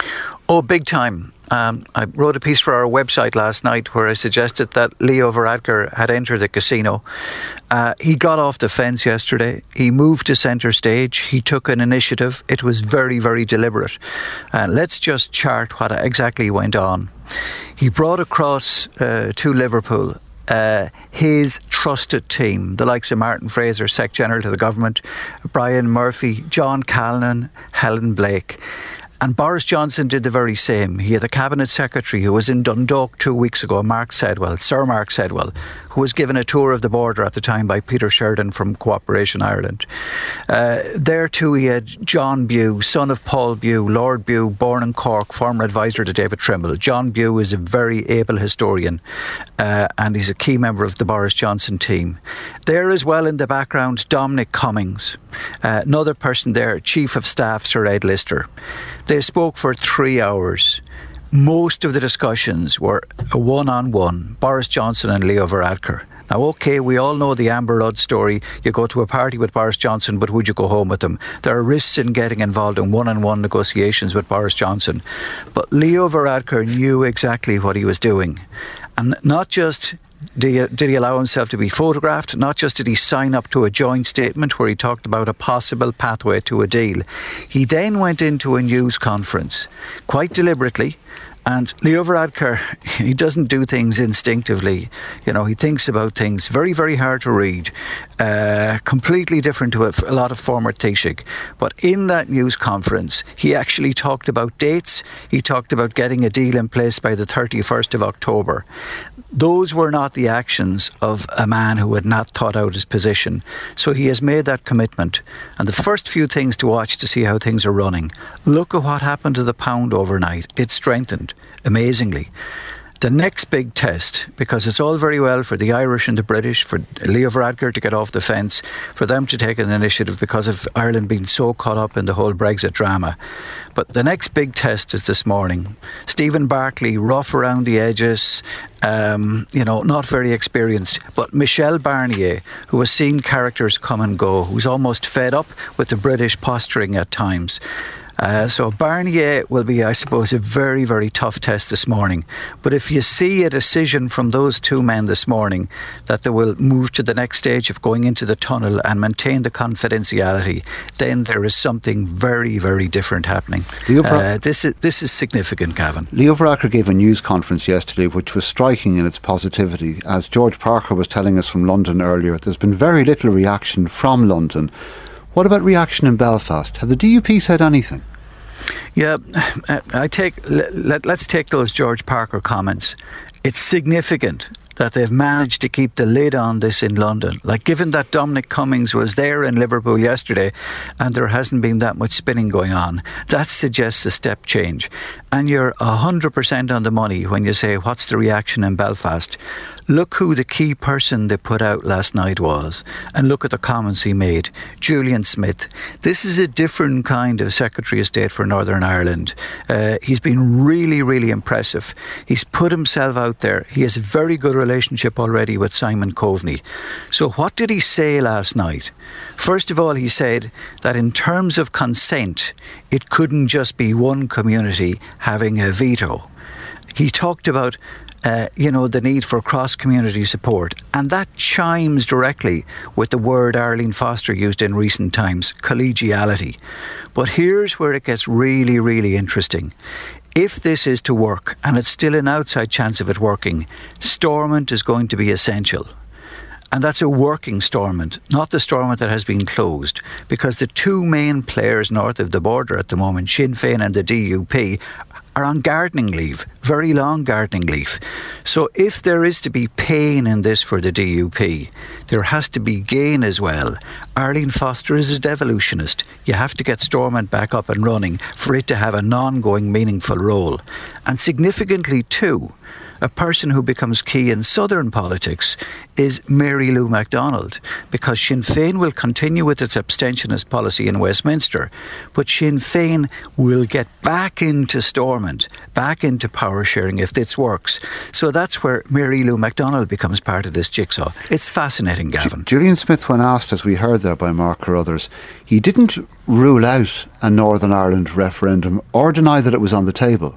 [SPEAKER 20] Oh, big time. Um, I wrote a piece for our website last night where I suggested that Leo Varadkar had entered the casino. Uh, he got off the fence yesterday. He moved to centre stage. He took an initiative. It was very, very deliberate. Uh, let's just chart what exactly went on. He brought across uh, to Liverpool Uh, his trusted team, the likes of Martin Fraser, Sec General to the government, Brian Murphy, John Callan, Helen Blake. And Boris Johnson did the very same. He had a cabinet secretary who was in Dundalk two weeks ago, Mark Sedwell, Sir Mark Sedwell, who was given a tour of the border at the time by Peter Sheridan from Cooperation Ireland. Uh, there too he had John Bew, son of Paul Bew, Lord Bew, born in Cork, former advisor to David Trimble. John Bew is a very able historian uh, and he's a key member of the Boris Johnson team. There as well in the background, Dominic Cummings, uh, another person there, Chief of Staff Sir Ed Lister. They spoke for three hours. Most of the discussions were a one-on-one, Boris Johnson and Leo Varadkar. Now, OK, we all know the Amber Rudd story. You go to a party with Boris Johnson, but would you go home with him? There are risks in getting involved in one-on-one negotiations with Boris Johnson. But Leo Varadkar knew exactly what he was doing. And not just Did he, did he allow himself to be photographed? Not just did he sign up to a joint statement where he talked about a possible pathway to a deal. He then went into a news conference, quite deliberately, And Leo Varadkar, he doesn't do things instinctively. You know, he thinks about things. Very, very hard to read. Uh, completely different to a, a lot of former Taoiseach. But in that news conference, he actually talked about dates. He talked about getting a deal in place by the thirty-first of October. Those were not the actions of a man who had not thought out his position. So he has made that commitment. And the first few things to watch to see how things are running. Look at what happened to the pound overnight. It strengthened amazingly. The next big test, because it's all very well for the Irish and the British, for Leo Varadkar to get off the fence, for them to take an initiative because of Ireland being so caught up in the whole Brexit drama. But the next big test is this morning. Stephen Barclay, rough around the edges, um, you know, not very experienced. But Michel Barnier, who has seen characters come and go, who's almost fed up with the British posturing at times. Uh, so Barnier will be, I suppose, a very, very tough test this morning. But if you see a decision from those two men this morning that they will move to the next stage of going into the tunnel and maintain the confidentiality, then there is something very, very different happening. Uh, this is this is significant, Gavin.
[SPEAKER 5] Leo Varadkar gave a news conference yesterday which was striking in its positivity. As George Parker was telling us from London earlier, there's been very little reaction from London. What about reaction in Belfast? Have the D U P said anything?
[SPEAKER 20] Yeah, I take. Let, let's take those George Parker comments. It's significant that they've managed to keep the lid on this in London. Like, given that Dominic Cummings was there in Liverpool yesterday and there hasn't been that much spinning going on, that suggests a step change. And you're one hundred percent on the money when you say, what's the reaction in Belfast? Look who the key person they put out last night was, and look at the comments he made. Julian Smith. This is a different kind of Secretary of State for Northern Ireland. Uh, he's been really, really impressive. He's put himself out there. He has a very good relationship already with Simon Coveney. So what did he say last night? First of all, he said that in terms of consent, it couldn't just be one community having a veto. He talked about Uh, you know, the need for cross-community support. And that chimes directly with the word Arlene Foster used in recent times, collegiality. But here's where it gets really, really interesting. If this is to work, and it's still an outside chance of it working, Stormont is going to be essential. And that's a working Stormont, not the Stormont that has been closed, because the two main players north of the border at the moment, Sinn Féin and the D U P, are on gardening leave, very long gardening leave. So if there is to be pain in this for the D U P, there has to be gain as well. Arlene Foster is a devolutionist. You have to get Stormont back up and running for it to have an ongoing meaningful role. And significantly too, a person who becomes key in southern politics is Mary Lou MacDonald, because Sinn Féin will continue with its abstentionist policy in Westminster, but Sinn Féin will get back into Stormont, back into power sharing if this works. So that's where Mary Lou MacDonald becomes part of this jigsaw. It's fascinating, Gavin.
[SPEAKER 5] J- Julian Smith, when asked, as we heard there by Mark Carruthers, he didn't rule out a Northern Ireland referendum or deny that it was on the table.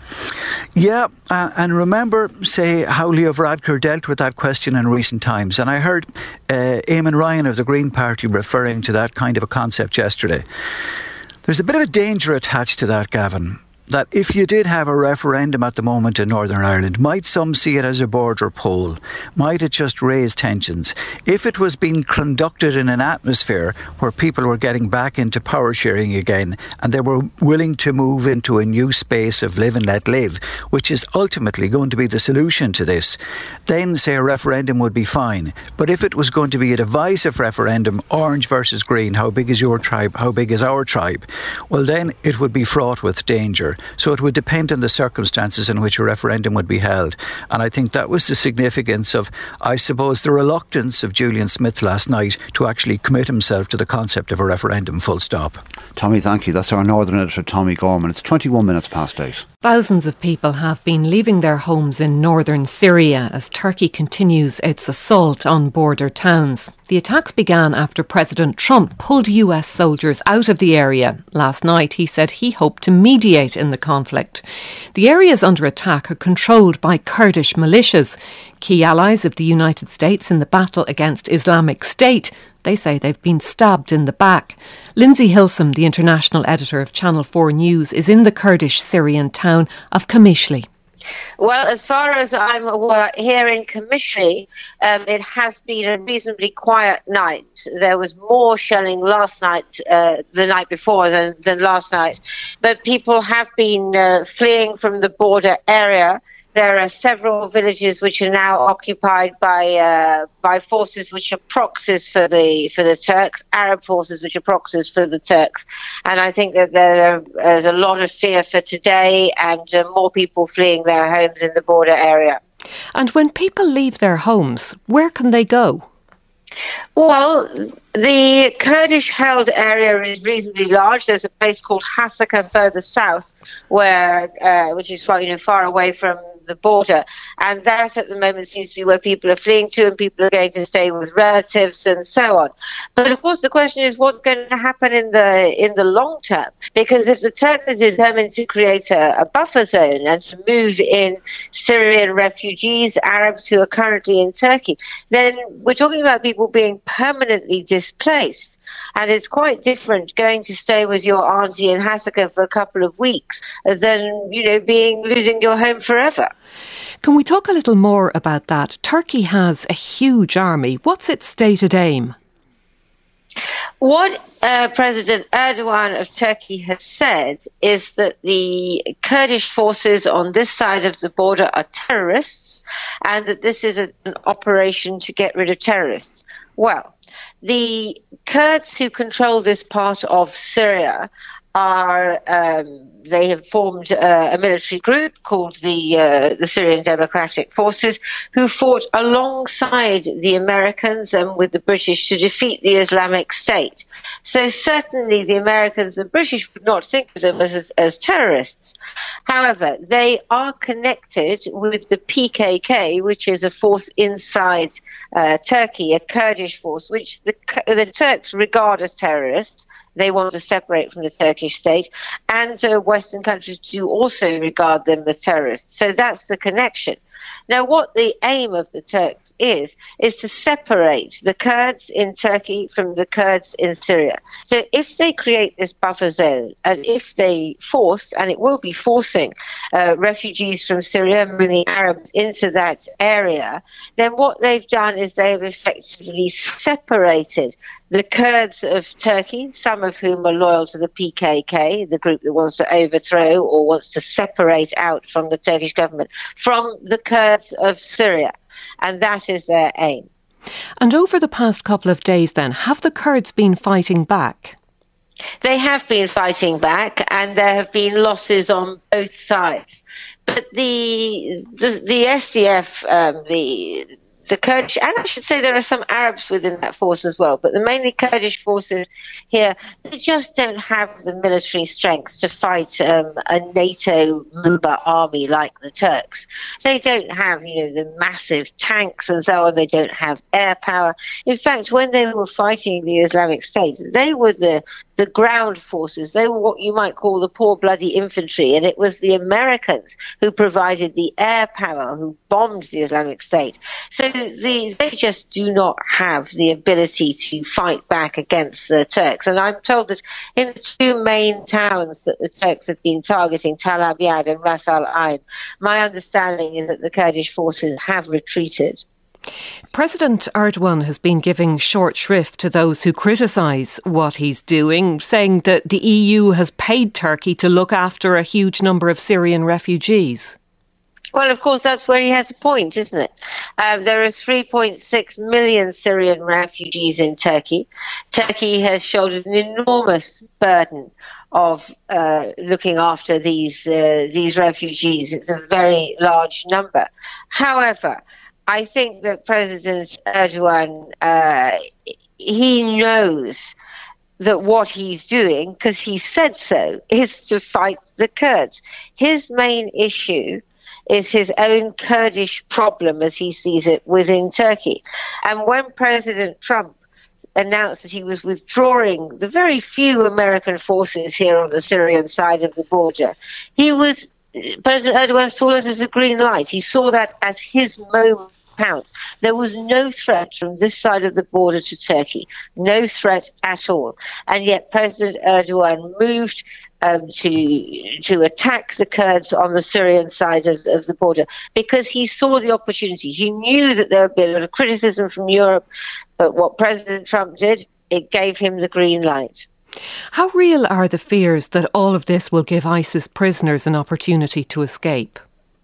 [SPEAKER 20] Yeah, uh, and remember, say, how Leo Varadkar dealt with that question in recent times. And I heard uh, Eamon Ryan of the Green Party referring to that kind of a concept yesterday. There's a bit of a danger attached to that, Gavin, that if you did have a referendum at the moment in Northern Ireland, might some see it as a border poll? Might it just raise tensions? If it was being conducted in an atmosphere where people were getting back into power sharing again and they were willing to move into a new space of live and let live, which is ultimately going to be the solution to this, then say a referendum would be fine. But if it was going to be a divisive referendum, orange versus green, how big is your tribe, how big is our tribe, well then it would be fraught with danger. So it would depend on the circumstances in which a referendum would be held. And I think that was the significance of, I suppose, the reluctance of Julian Smith last night to actually commit himself to the concept of a referendum, full stop.
[SPEAKER 5] Tommy, thank you. That's our Northern editor, Tommy Gorman. It's twenty-one minutes past eight.
[SPEAKER 2] Thousands of people have been leaving their homes in northern Syria as Turkey continues its assault on border towns. The attacks began after President Trump pulled U S soldiers out of the area. Last night, he said he hoped to mediate in the conflict. The areas under attack are controlled by Kurdish militias, key allies of the United States in the battle against Islamic State. They say they've been stabbed in the back. Lindsay Hilsum, the international editor of Channel four News, is in the Kurdish Syrian town of Qamishli.
[SPEAKER 21] Well, as far as I'm aware, here in Qamishli, um, it has been a reasonably quiet night. There was more shelling last night, uh, the night before than, than last night. But people have been uh, fleeing from the border area. There are several villages which are now occupied by uh, by forces which are proxies for the for the Turks, Arab forces which are proxies for the Turks, and I think that there, there's a lot of fear for today, and uh, more people fleeing their homes in the border area.
[SPEAKER 2] And when people leave their homes, where can they go?
[SPEAKER 21] Well, the Kurdish-held area is reasonably large. There's a place called Hasaka further south, where uh, which is far, you know, far away from the border, and that at the moment seems to be where people are fleeing to, and people are going to stay with relatives and so on. But of course the question is what's going to happen in the in the long term, because if the Turks are determined to create a, a buffer zone and to move in Syrian refugees, Arabs who are currently in Turkey, then we're talking about people being permanently displaced. And it's quite different going to stay with your auntie in Hasaka for a couple of weeks than, you know, being losing your home forever.
[SPEAKER 2] Can we talk a little more about that? Turkey has a huge army. What's its stated aim?
[SPEAKER 21] What uh, President Erdogan of Turkey has said is that the Kurdish forces on this side of the border are terrorists, and that this is a, an operation to get rid of terrorists. Well, the Kurds who control this part of Syria are, um, they have formed uh, a military group called the uh, the Syrian Democratic Forces, who fought alongside the Americans and with the British to defeat the Islamic State. So certainly the Americans and the British would not think of them as, as, as terrorists. However, they are connected with the P K K, which is a force inside uh, Turkey, a Kurdish force, which the, the Turks regard as terrorists. They want to separate from the Turkish state, and uh, Western countries do also regard them as terrorists. So that's the connection. Now, what the aim of the Turks is, is to separate the Kurds in Turkey from the Kurds in Syria. So if they create this buffer zone, and if they force, and it will be forcing, uh, refugees from Syria, many Arabs, into that area, then what they've done is they have effectively separated the Kurds of Turkey, some of whom are loyal to the P K K, the group that wants to overthrow or wants to separate out from the Turkish government, from the Kurds of Syria. And that is their aim.
[SPEAKER 2] And over the past couple of days then, have the Kurds been fighting back?
[SPEAKER 21] They have been fighting back, and there have been losses on both sides. But the the, the S D F, um, the the Kurdish, and I should say there are some Arabs within that force as well, but the mainly Kurdish forces here, they just don't have the military strength to fight um, a NATO member army like the Turks. They don't have, you know, the massive tanks and so on. They don't have air power. In fact, when they were fighting the Islamic State, they were the the ground forces. They were what you might call the poor bloody infantry, and it was the Americans who provided the air power, who bombed the Islamic State. So the, they just do not have the ability to fight back against the Turks. And I'm told that in the two main towns that the Turks have been targeting, Tal Abyad and Ras Al Ain, my understanding is that the Kurdish forces have retreated.
[SPEAKER 2] President Erdogan has been giving short shrift to those who criticise what he's doing, saying that the E U has paid Turkey to look after a huge number of Syrian refugees.
[SPEAKER 21] Well, of course, that's where he has a point, isn't it? Um, there are three point six million Syrian refugees in Turkey. Turkey has shouldered an enormous burden of uh, looking after these uh, these refugees. It's a very large number. However, I think that President Erdogan, uh, he knows that what he's doing, because he said so, is to fight the Kurds. His main issue is his own Kurdish problem, as he sees it, within Turkey. And when President Trump announced that he was withdrawing the very few American forces here on the Syrian side of the border, he was President Erdogan saw it as a green light. He saw that as his moment pounds. There was no threat from this side of the border to Turkey, no threat at all. And yet President Erdogan moved um, to to attack the Kurds on the Syrian side of, of the border because he saw the opportunity. He knew that there would be a lot of criticism from Europe, but what President Trump did, it gave him the green light.
[SPEAKER 2] How real are the fears that all of this will give ISIS prisoners an opportunity to escape?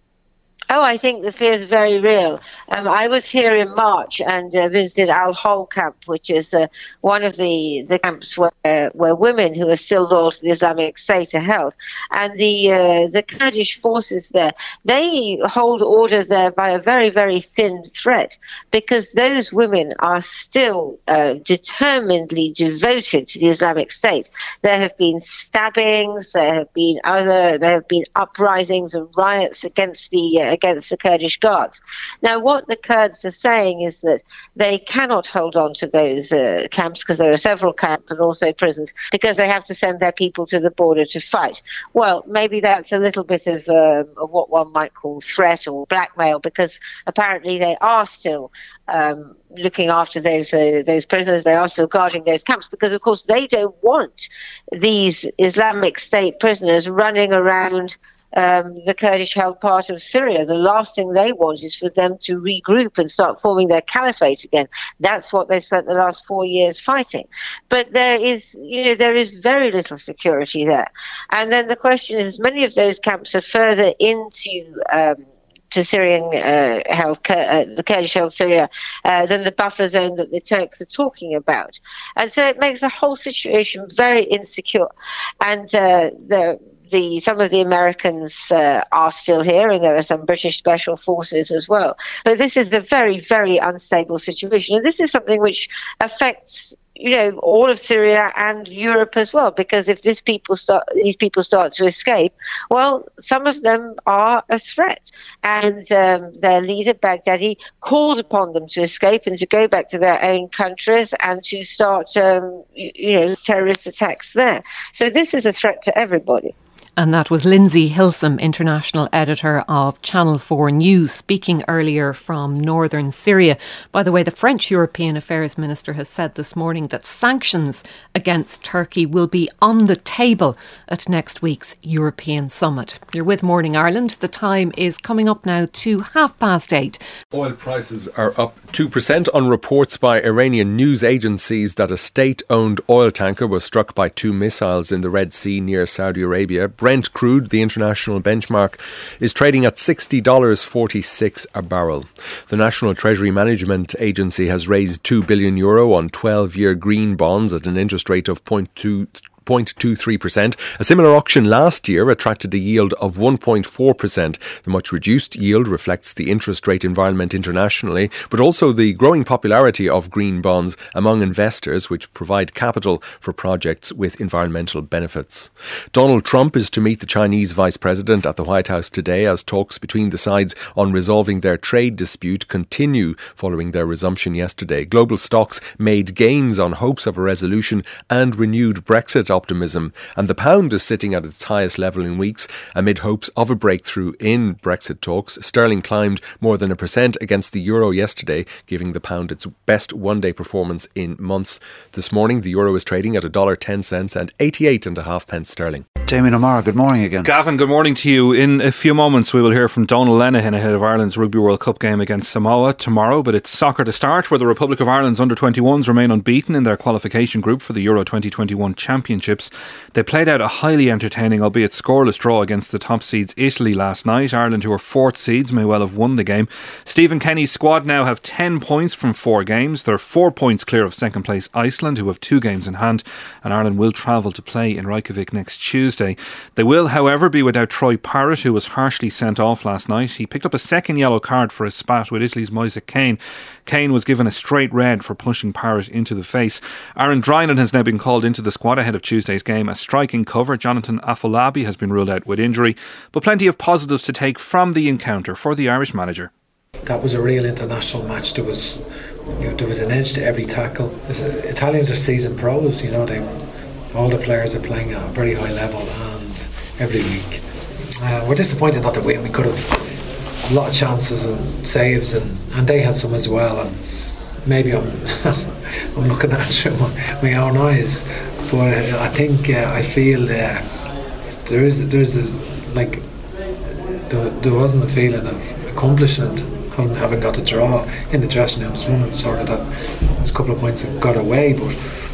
[SPEAKER 21] Oh, I think the fear is very real. Um, I was here in March and uh, visited Al Hol camp, which is uh, one of the, the camps where uh, where women who are still loyal to the Islamic State are held. And the uh, the Kurdish forces there, they hold order there by a very, very thin thread, because those women are still uh, determinedly devoted to the Islamic State. There have been stabbings, there have been other, there have been uprisings and riots against the uh, against the Kurdish guards. Now, what the Kurds are saying is that they cannot hold on to those uh, camps, because there are several camps and also prisons, because they have to send their people to the border to fight. Well, maybe that's a little bit of, um, of what one might call threat or blackmail, because apparently they are still um, looking after those uh, those prisoners. They are still guarding those camps, because, of course, they don't want these Islamic State prisoners running around Um, the Kurdish-held part of Syria. The last thing they want is for them to regroup and start forming their caliphate again. That's what they spent the last four years fighting. But there is, you know, there is very little security there. And then the question is, many of those camps are further into um, to Syrian uh, held, uh, the Kurdish-held Syria uh, than the buffer zone that the Turks are talking about. And so it makes the whole situation very insecure. And uh, the The, some of the Americans uh, are still here, and there are some British special forces as well. But this is a very, very unstable situation. And this is something which affects, you know, all of Syria and Europe as well, because if these people start, these people start to escape, well, some of them are a threat. And um, their leader, Baghdadi, called upon them to escape and to go back to their own countries and to start, um, you know, terrorist attacks there. So this is a threat to everybody.
[SPEAKER 2] And that was Lindsay Hilsum, international editor of Channel four News, speaking earlier from northern Syria. By the way, the French European Affairs Minister has said this morning that sanctions against Turkey will be on the table at next week's European summit. You're with Morning Ireland. The time is coming up now to half past eight.
[SPEAKER 7] Oil prices are up two percent on reports by Iranian news agencies that a state-owned oil tanker was struck by two missiles in the Red Sea near Saudi Arabia. Brent crude, the international benchmark, is trading at sixty dollars forty-six a barrel. The National Treasury Management Agency has raised two billion euro on twelve-year green bonds at an interest rate of zero point two zero point two three percent. A similar auction last year attracted a yield of one point four percent. The much reduced yield reflects the interest rate environment internationally, but also the growing popularity of green bonds among investors, which provide capital for projects with environmental benefits. Donald Trump is to meet the Chinese vice president at the White House today as talks between the sides on resolving their trade dispute continue following their resumption yesterday. Global stocks made gains on hopes of a resolution and renewed Brexit optimism, and the pound is sitting at its highest level in weeks amid hopes of a breakthrough in Brexit talks. Sterling climbed more than a percent against the euro yesterday, giving the pound its best one-day performance in months. This morning, the euro is trading at one dollar ten and eighty-eight and a half pence sterling.
[SPEAKER 5] Damien O'Mara, good morning again.
[SPEAKER 8] Gavin, good morning to you. In a few moments we will hear from Donald Lenihan ahead of Ireland's Rugby World Cup game against Samoa tomorrow, but it's soccer to start, where the Republic of Ireland's under twenty-ones remain unbeaten in their qualification group for the Euro twenty twenty-one Championships. They played out a highly entertaining, albeit scoreless, draw against the top seeds Italy last night. Ireland, who are fourth seeds, may well have won the game. Stephen Kenny's squad now have ten points from four games. They're four points clear of second place Iceland, who have two games in hand, and Ireland will travel to play in Reykjavik next Tuesday. They will, however, be without Troy Parrott, who was harshly sent off last night. He picked up a second yellow card for his spat with Italy's Moise Kean. Kean was given a straight red for pushing Parrott into the face. Aaron Drinan has now been called into the squad ahead of Tuesday's game. A striking cover, Jonathan Afolabi, has been ruled out with injury, but plenty of positives to take from the encounter for the Irish manager.
[SPEAKER 4] That was a real international match. There was, you know, there was an edge to every tackle. Italians are seasoned pros, you know. They, all the players are playing at a very high level, and every week uh, we're disappointed not to win. We could have a lot of chances and saves, and, and they had some as well. And maybe I'm I'm looking at it through my, my own eyes, but I think uh, I feel uh, there is there's a like there, there wasn't a feeling of accomplishment having, having got a draw in the dressing room. There's one sort of that there's a couple of points that got away, but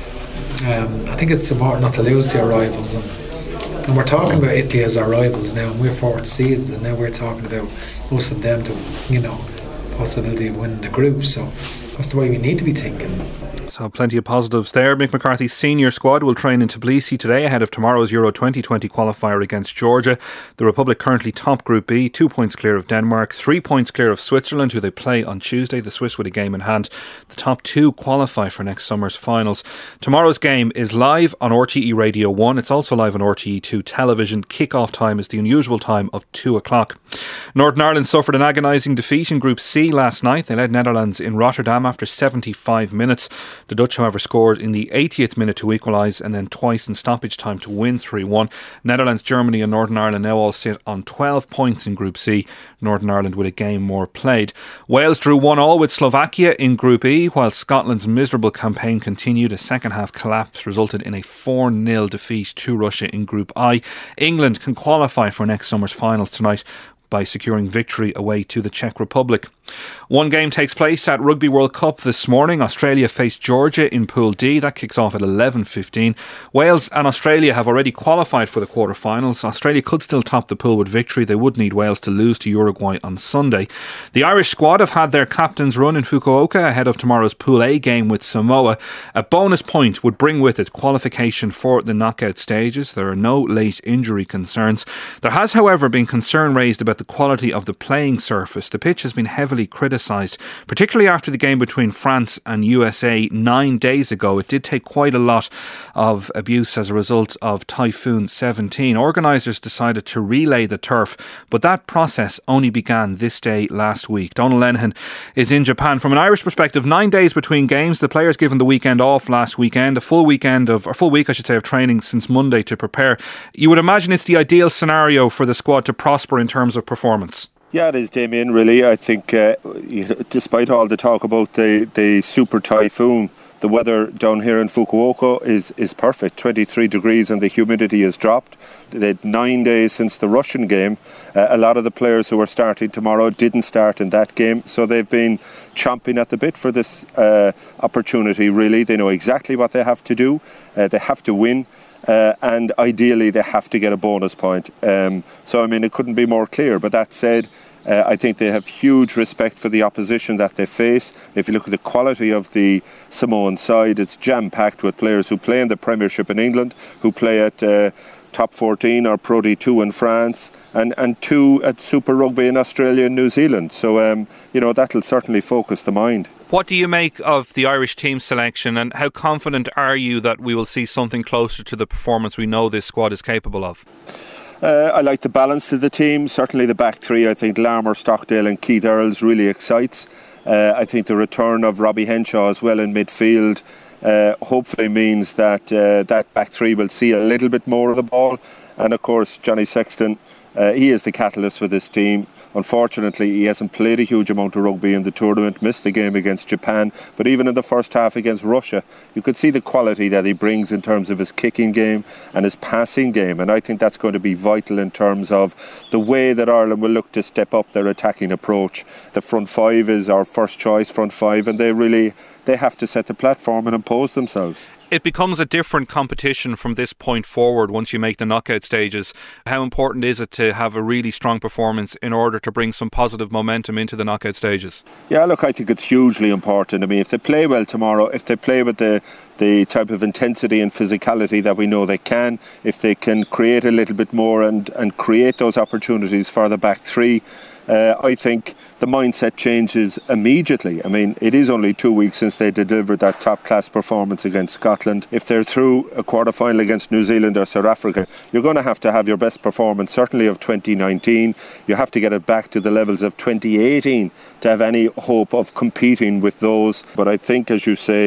[SPEAKER 4] um, I think it's important not to lose to our rivals. And, and we're talking about Italy as our rivals now, and we're fourth seeds, and now we're talking about us and them to, you know, possibility of winning the group. So that's the way we need to be thinking.
[SPEAKER 8] So plenty of positives there. Mick McCarthy's senior squad will train in Tbilisi today ahead of tomorrow's Euro twenty twenty qualifier against Georgia. The Republic currently top Group B, two points clear of Denmark, three points clear of Switzerland, who they play on Tuesday. The Swiss with a game in hand. The top two qualify for next summer's finals. Tomorrow's game is live on R T E Radio one. It's also live on R T E two television. Kick-off time is the unusual time of two o'clock. Northern Ireland suffered an agonising defeat in Group C last night. They led Netherlands in Rotterdam after seventy-five minutes. The Dutch, however, scored in the eightieth minute to equalise and then twice in stoppage time to win three one. Netherlands, Germany and Northern Ireland now all sit on twelve points in Group C. Northern Ireland with a game more played. Wales drew one all with Slovakia in Group E, while Scotland's miserable campaign continued. A second half collapse resulted in a four nil defeat to Russia in Group I. England can qualify for next summer's finals tonight by securing victory away to the Czech Republic. One game takes place at Rugby World Cup this morning. Australia face Georgia in Pool D. That kicks off at eleven fifteen. Wales and Australia have already qualified for the quarterfinals. Australia could still top the pool with victory. They would need Wales to lose to Uruguay on Sunday. The Irish squad have had their captain's run in Fukuoka ahead of tomorrow's Pool A game with Samoa. A bonus point would bring with it qualification for the knockout stages. There are no late injury concerns. There has, however, been concern raised about the quality of the playing surface. The pitch has been heavily criticised, particularly after the game between France and U S A nine days ago. It did take quite a lot of abuse as a result of Typhoon seventeen. Organisers decided to relay the turf, but that process only began this day last week. Donal Lenihan is in Japan. From an Irish perspective, nine days between games. The players given the weekend off last weekend, a full weekend of, or full week I should say, of training since Monday to prepare. You would imagine it's the ideal scenario for the squad to prosper in terms of performance.
[SPEAKER 6] Yeah, it is, Damien, really. I think uh, despite all the talk about the, the super typhoon, the weather down here in Fukuoka is, is perfect. twenty-three degrees and the humidity has dropped. They had nine days since the Russian game. Uh, a lot of the players who are starting tomorrow didn't start in that game, so they've been chomping at the bit for this uh, opportunity, really. They know exactly what they have to do. Uh, they have to win. Uh, and ideally they have to get a bonus point. Um, so, I mean, it couldn't be more clear. But that said, uh, I think they have huge respect for the opposition that they face. If you look at the quality of the Samoan side, it's jam-packed with players who play in the Premiership in England, who play at uh, Top fourteen or Pro D two in France, and, and two at Super Rugby in Australia and New Zealand. So, um, you know, that'll certainly focus the mind.
[SPEAKER 8] What do you make of the Irish team selection, and how confident are you that we will see something closer to the performance we know this squad is capable of?
[SPEAKER 6] Uh, I like the balance to the team. Certainly the back three, I think Larmour, Stockdale and Keith Earls really excites. Uh, I think the return of Robbie Henshaw as well in midfield uh, hopefully means that uh, that back three will see a little bit more of the ball. And of course Johnny Sexton, uh, he is the catalyst for this team. Unfortunately, he hasn't played a huge amount of rugby in the tournament, missed the game against Japan, but even in the first half against Russia, you could see the quality that he brings in terms of his kicking game and his passing game, and I think that's going to be vital in terms of the way that Ireland will look to step up their attacking approach. The front five is our first choice front five, and they really they have to set the platform and impose themselves.
[SPEAKER 8] It becomes a different competition from this point forward once you make the knockout stages. How important is it to have a really strong performance in order to bring some positive momentum into the knockout stages?
[SPEAKER 6] Yeah, look, I think it's hugely important. I mean, if they play well tomorrow, if they play with the the type of intensity and physicality that we know they can, if they can create a little bit more and, and create those opportunities for the back three, Uh, I think the mindset changes immediately. I mean, it is only two weeks since they delivered that top-class performance against Scotland. If they're through a quarter-final against New Zealand or South Africa, you're going to have to have your best performance, certainly of twenty nineteen. You have to get it back to the levels of twenty eighteen to have any hope of competing with those. But I think, as you say,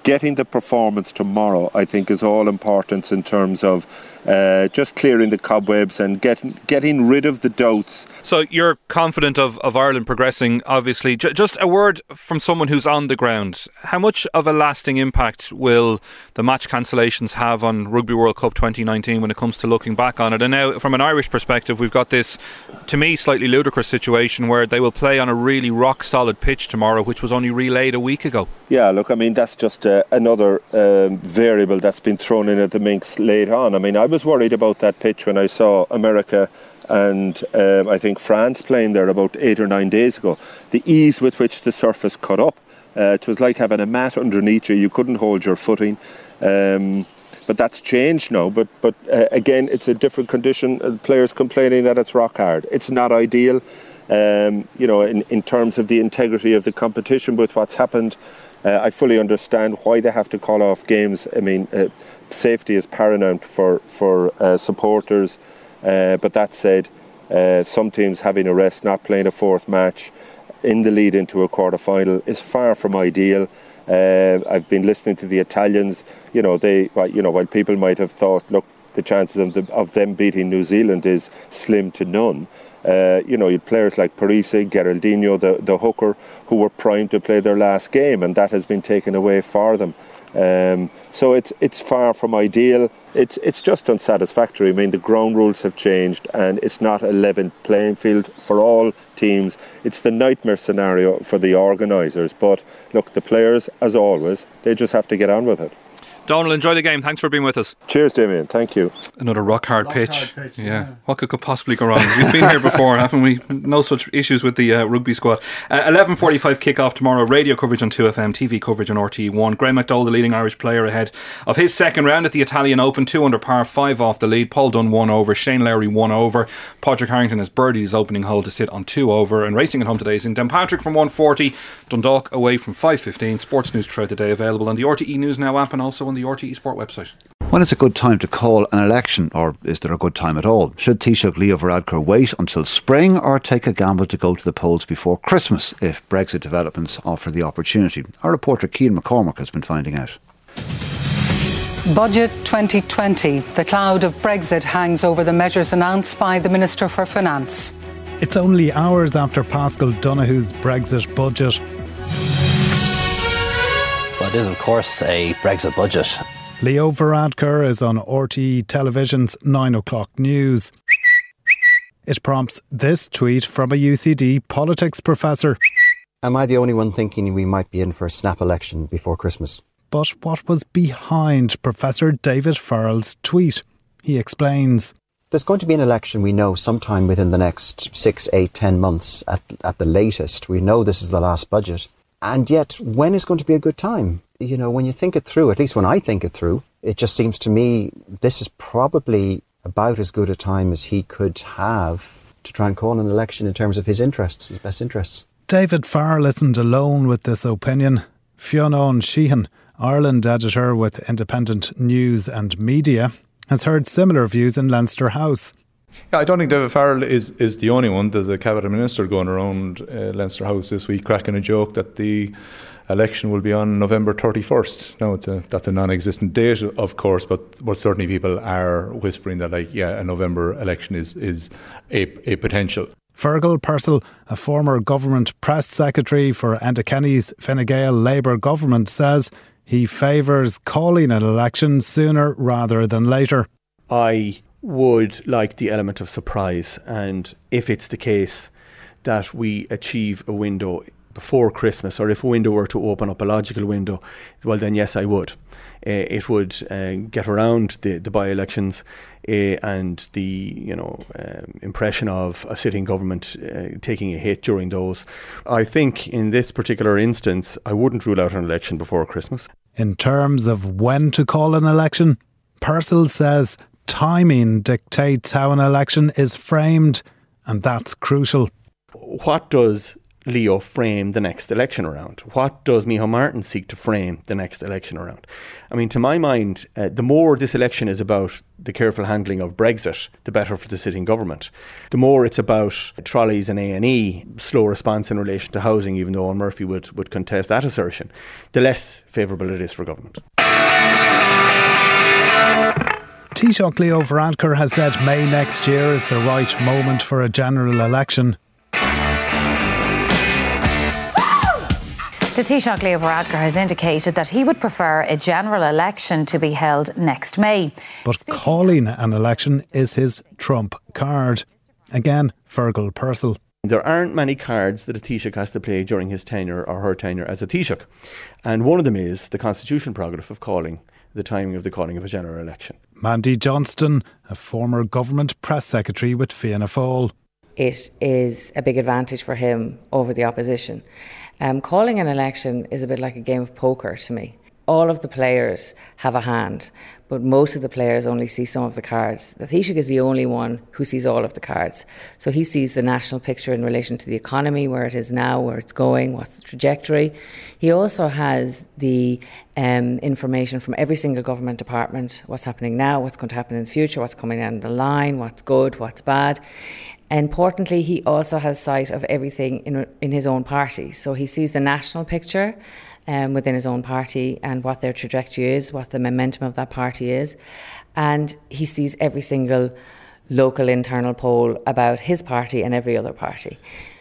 [SPEAKER 6] getting the performance tomorrow, I think, is all important in terms of uh, just clearing the cobwebs and getting getting rid of the doubts.
[SPEAKER 8] So you're confident of, of Ireland progressing, obviously. J- just a word from someone who's on the ground. How much of a lasting impact will the match cancellations have on Rugby World Cup twenty nineteen when it comes to looking back on it? And now, from an Irish perspective, we've got this, to me, slightly ludicrous situation where they will play on a really rock-solid pitch tomorrow, which was only relayed a week ago.
[SPEAKER 6] Yeah, look, I mean, that's just uh, another um, variable that's been thrown in at the mix late on. I mean, I was worried about that pitch when I saw America and um, I think France playing there about eight or nine days ago. The ease with which the surface cut up. Uh, it was like having a mat underneath you. You couldn't hold your footing. Um, but that's changed now. But but uh, again, it's a different condition. Uh, players complaining that it's rock hard. It's not ideal, um, you know, in, in terms of the integrity of the competition with what's happened. Uh, I fully understand why they have to call off games. I mean, uh, safety is paramount for, for uh, supporters. Uh, but that said, uh, some teams having a rest, not playing a fourth match in the lead into a quarter-final is far from ideal. Uh, I've been listening to the Italians. You know, they, you know, while people might have thought, look, the chances of, the, of them beating New Zealand is slim to none. Uh, you know, you had players like Parisi, Geraldinho, the, the hooker, who were primed to play their last game, and that has been taken away for them. Um, so it's it's far from ideal. It's it's just unsatisfactory. I mean, the ground rules have changed, and it's not a level playing field for all teams. It's the nightmare scenario for the organisers. But look, the players, as always, they just have to get on with it.
[SPEAKER 8] Donald, enjoy the game. Thanks for being with us.
[SPEAKER 6] Cheers, Damien. Thank you.
[SPEAKER 8] Another rock hard
[SPEAKER 6] rock
[SPEAKER 8] pitch.
[SPEAKER 6] Hard pitch
[SPEAKER 8] yeah.
[SPEAKER 6] yeah.
[SPEAKER 8] What could, could possibly go wrong? We've been here before, haven't we? No such issues with the uh, rugby squad. Uh, eleven forty-five kick-off tomorrow. Radio coverage on two F M, T V coverage on R T E one. Graham McDowell, the leading Irish player, ahead of his second round at the Italian Open. Two under par, five off the lead. Paul Dunn one over. Shane Lowry one over. Padraig Harrington has birdied his opening hole to sit on two over. And racing at home today is in Downpatrick from one forty. Dundalk away from five fifteen. Sports news throughout the day available on the R T E News Now app and also on the R T E Sport website.
[SPEAKER 5] When is a good time to call an election, or is there a good time at all? Should Taoiseach Leo Varadkar wait until spring or take a gamble to go to the polls before Christmas if Brexit developments offer the opportunity? Our reporter Cian McCormack has been finding out.
[SPEAKER 9] Budget twenty twenty. The cloud of Brexit hangs over the measures announced by the Minister for Finance.
[SPEAKER 22] It's only hours after Paschal Donoghue's Brexit budget.
[SPEAKER 23] Well, it is, of course, a Brexit budget.
[SPEAKER 22] Leo Varadkar is on R T E Television's nine o'clock news. It prompts this tweet from a U C D politics professor.
[SPEAKER 24] Am I the only one thinking we might be in for a snap election before Christmas?
[SPEAKER 22] But what was behind Professor David Farrell's tweet? He explains.
[SPEAKER 24] There's going to be an election, we know, sometime within the next six, eight, ten months at, at the latest. We know this is the last budget. And yet, when is going to be a good time? You know, when you think it through, at least when I think it through, it just seems to me this is probably about as good a time as he could have to try and call an election in terms of his interests, his best interests.
[SPEAKER 22] David Farrell isn't alone with this opinion. Fionn Sheehan, Ireland editor with Independent News and Media, has heard similar views in Leinster House.
[SPEAKER 25] Yeah, I don't think David Farrell is, is the only one. There's a cabinet minister going around uh, Leinster House this week cracking a joke that the election will be on November thirty-first. Now, it's a, that's a non-existent date, of course, but, but certainly people are whispering that, like, yeah, a November election is, is a, a potential.
[SPEAKER 22] Fergal Purcell, a former government press secretary for Enda Kenny's Fine Gael Labour government, says he favours calling an election sooner rather than later.
[SPEAKER 26] I would like the element of surprise, and if it's the case that we achieve a window before Christmas, or if a window were to open up, a logical window, well then yes, I would. Uh, it would uh, get around the, the by-elections uh, and the you know um, impression of a sitting government uh, taking a hit during those. I think in this particular instance, I wouldn't rule out an election before Christmas.
[SPEAKER 22] In terms of when to call an election, Purcell says timing dictates how an election is framed, and that's crucial.
[SPEAKER 26] What does Leo frame the next election around? What does Micheál Martin seek to frame the next election around? I mean, to my mind, uh, the more this election is about the careful handling of Brexit, the better for the sitting government. The more it's about trolleys and A and E, slow response in relation to housing, even though Eoin Murphy would, would contest that assertion, the less favourable it is for government.
[SPEAKER 22] Taoiseach Leo Varadkar has said May next year is the right moment for a general election.
[SPEAKER 3] The Taoiseach Leo Varadkar has indicated that he would prefer a general election to be held next May.
[SPEAKER 22] But Speaking calling an election is his trump card. Again, Fergal Purcell.
[SPEAKER 26] There aren't many cards that a Taoiseach has to play during his tenure or her tenure as a Taoiseach. And one of them is the constitutional prerogative of calling, the timing of the calling of a general election.
[SPEAKER 22] Mandy Johnston, a former government press secretary with Fianna Fáil.
[SPEAKER 10] It is a big advantage for him over the opposition. Um, calling an election is a bit like a game of poker to me. All of the players have a hand, but most of the players only see some of the cards. The Taoiseach is the only one who sees all of the cards. So he sees the national picture in relation to the economy, where it is now, where it's going, what's the trajectory. He also has the um, information from every single government department, what's happening now, what's going to happen in the future, what's coming down the line, what's good, what's bad. Importantly, he also has sight of everything in in his own party. So he sees the national picture um, within his own party and what their trajectory is, what the momentum of that party is. And he sees every single local internal poll about his party and every other party.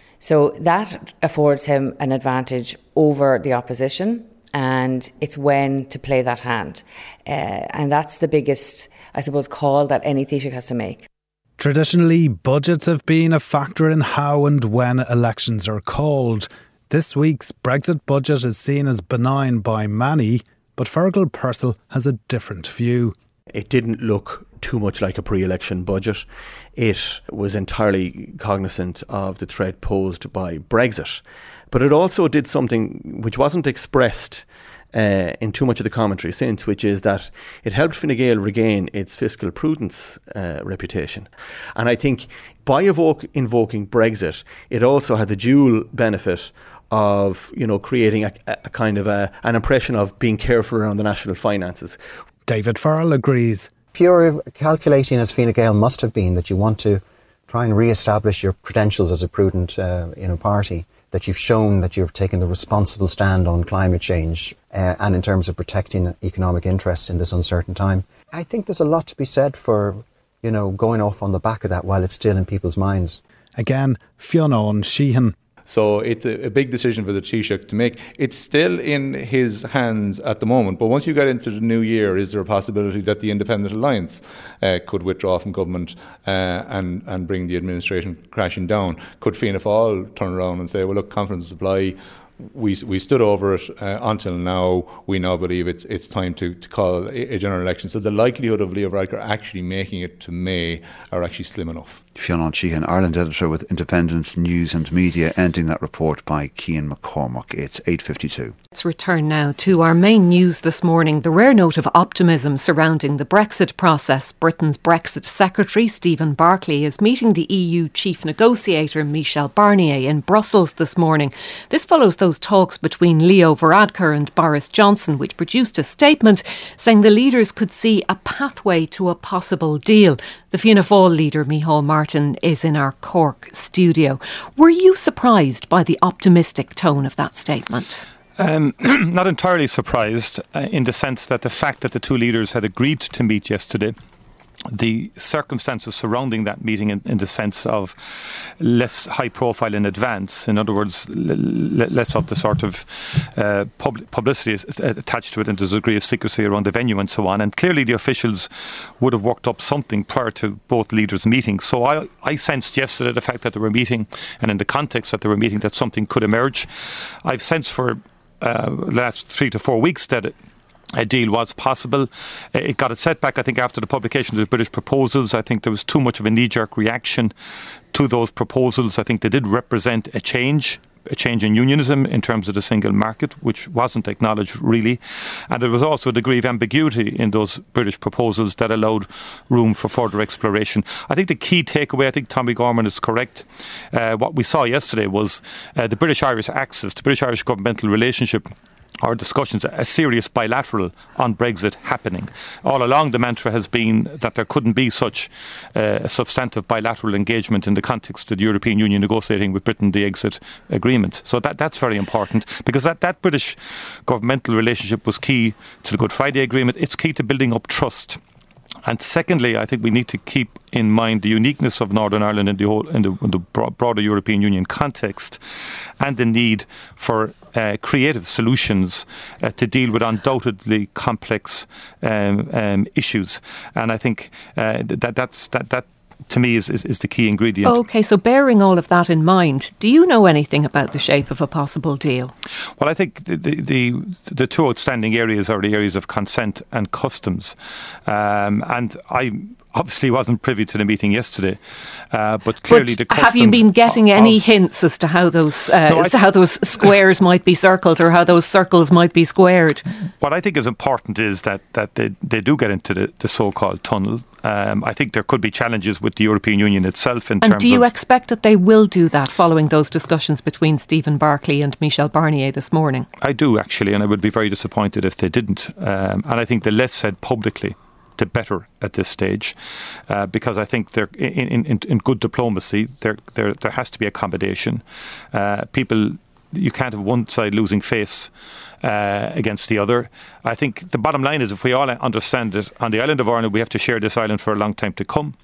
[SPEAKER 10] So that affords him an advantage over the opposition, and it's when to play that hand. Uh, and that's the biggest, I suppose, call that any Taoiseach has to make.
[SPEAKER 22] Traditionally, budgets have been a factor in how and when elections are called. This week's Brexit budget is seen as benign by many, but Fergal Purcell has a different view.
[SPEAKER 26] It didn't look too much like a pre-election budget. It was entirely cognizant of the threat posed by Brexit. But it also did something which wasn't expressed Uh, in too much of the commentary since, which is that it helped Fine Gael regain its fiscal prudence uh, reputation. And I think by evoke, invoking Brexit, it also had the dual benefit of, you know, creating a, a kind of a, an impression of being careful around the national finances.
[SPEAKER 22] David Farrell agrees.
[SPEAKER 24] If you're calculating, as Fine Gael must have been, that you want to try and re-establish your credentials as a prudent uh, you know, party, that you've shown that you've taken the responsible stand on climate change uh, and in terms of protecting economic interests in this uncertain time. I think there's a lot to be said for, you know, going off on the back of that while it's still in people's minds.
[SPEAKER 22] Again, Fionn Sheehan.
[SPEAKER 25] So it's a, a big decision for the Taoiseach to make. It's still in his hands at the moment, but once you get into the new year, is there a possibility that the Independent Alliance uh, could withdraw from government uh, and, and bring the administration crashing down? Could Fianna Fáil turn around and say, well, look, confidence supply, we we stood over it uh, until now, we now believe it's it's time to, to call a, a general election. So the likelihood of Leo Varadkar actually making it to May are actually slim enough.
[SPEAKER 5] Fionn Sheehan, Ireland editor with Independent News and Media, ending that report by Cian McCormack. It's eight fifty-two.
[SPEAKER 2] Let's return now to our main news this morning. The rare note of optimism surrounding the Brexit process. Britain's Brexit Secretary Stephen Barclay is meeting the E U chief negotiator Michel Barnier in Brussels this morning. This follows those talks between Leo Varadkar and Boris Johnson, which produced a statement saying the leaders could see a pathway to a possible deal. The Fianna Fáil leader Micheál Martin is in our Cork studio. Were you surprised by the optimistic tone of that statement?
[SPEAKER 11] Um, not entirely surprised uh, in the sense that the fact that the two leaders had agreed to meet yesterday, the circumstances surrounding that meeting in, in the sense of less high profile in advance, in other words, l- l- less of the sort of uh, pub- publicity attached to it and the degree of secrecy around the venue and so on. And clearly the officials would have worked up something prior to both leaders' meetings. So I, I sensed yesterday the fact that they were meeting, and in the context that they were meeting, that something could emerge. I've sensed for uh, the last three to four weeks that it, a deal was possible. It got a setback, I think, after the publication of the British proposals. I think there was too much of a knee-jerk reaction to those proposals. I think they did represent a change, a change in unionism in terms of the single market, which wasn't acknowledged really. And there was also a degree of ambiguity in those British proposals that allowed room for further exploration. I think the key takeaway, I think Tommy Gorman is correct. Uh, what we saw yesterday was uh, the British-Irish axis, the British-Irish governmental relationship, our discussions, a serious bilateral on Brexit happening. All along the mantra has been that there couldn't be such uh, a substantive bilateral engagement in the context of the European Union negotiating with Britain the exit agreement. So that that's very important, because that, that British governmental relationship was key to the Good Friday Agreement. It's key to building up trust. And secondly, I think we need to keep in mind the uniqueness of Northern Ireland in the whole, in the, in the broader European Union context, and the need for uh, creative solutions uh, to deal with undoubtedly complex um, um, issues. And I think uh, that that's that that. to me is, is, is the key ingredient.
[SPEAKER 2] OK, so bearing all of that in mind, do you know anything about the shape of a possible deal?
[SPEAKER 11] Well, I think the the, the, the two outstanding areas are the areas of consent and customs. Um, and I obviously wasn't privy to the meeting yesterday, uh, but clearly
[SPEAKER 2] but
[SPEAKER 11] the customs...
[SPEAKER 2] Have you been getting
[SPEAKER 11] of,
[SPEAKER 2] any hints as to how those uh,
[SPEAKER 11] no,
[SPEAKER 2] as to how those squares might be circled, or how those circles might be squared?
[SPEAKER 11] What I think is important is that, that they, they do get into the, the so-called tunnel. Um, I think there could be challenges with the European Union itself in
[SPEAKER 2] and
[SPEAKER 11] terms of...
[SPEAKER 2] And do you expect that they will do that following those discussions between Stephen Barclay and Michel Barnier this morning?
[SPEAKER 11] I do, actually, and I would be very disappointed if they didn't. Um, and I think the less said publicly, the better at this stage, uh, because I think there, in, in, in good diplomacy, there, there, there has to be accommodation. Uh, people... You can't have one side losing face uh, against the other. I think the bottom line is, if we all understand that on the island of Ireland we have to share this island for a long time to come,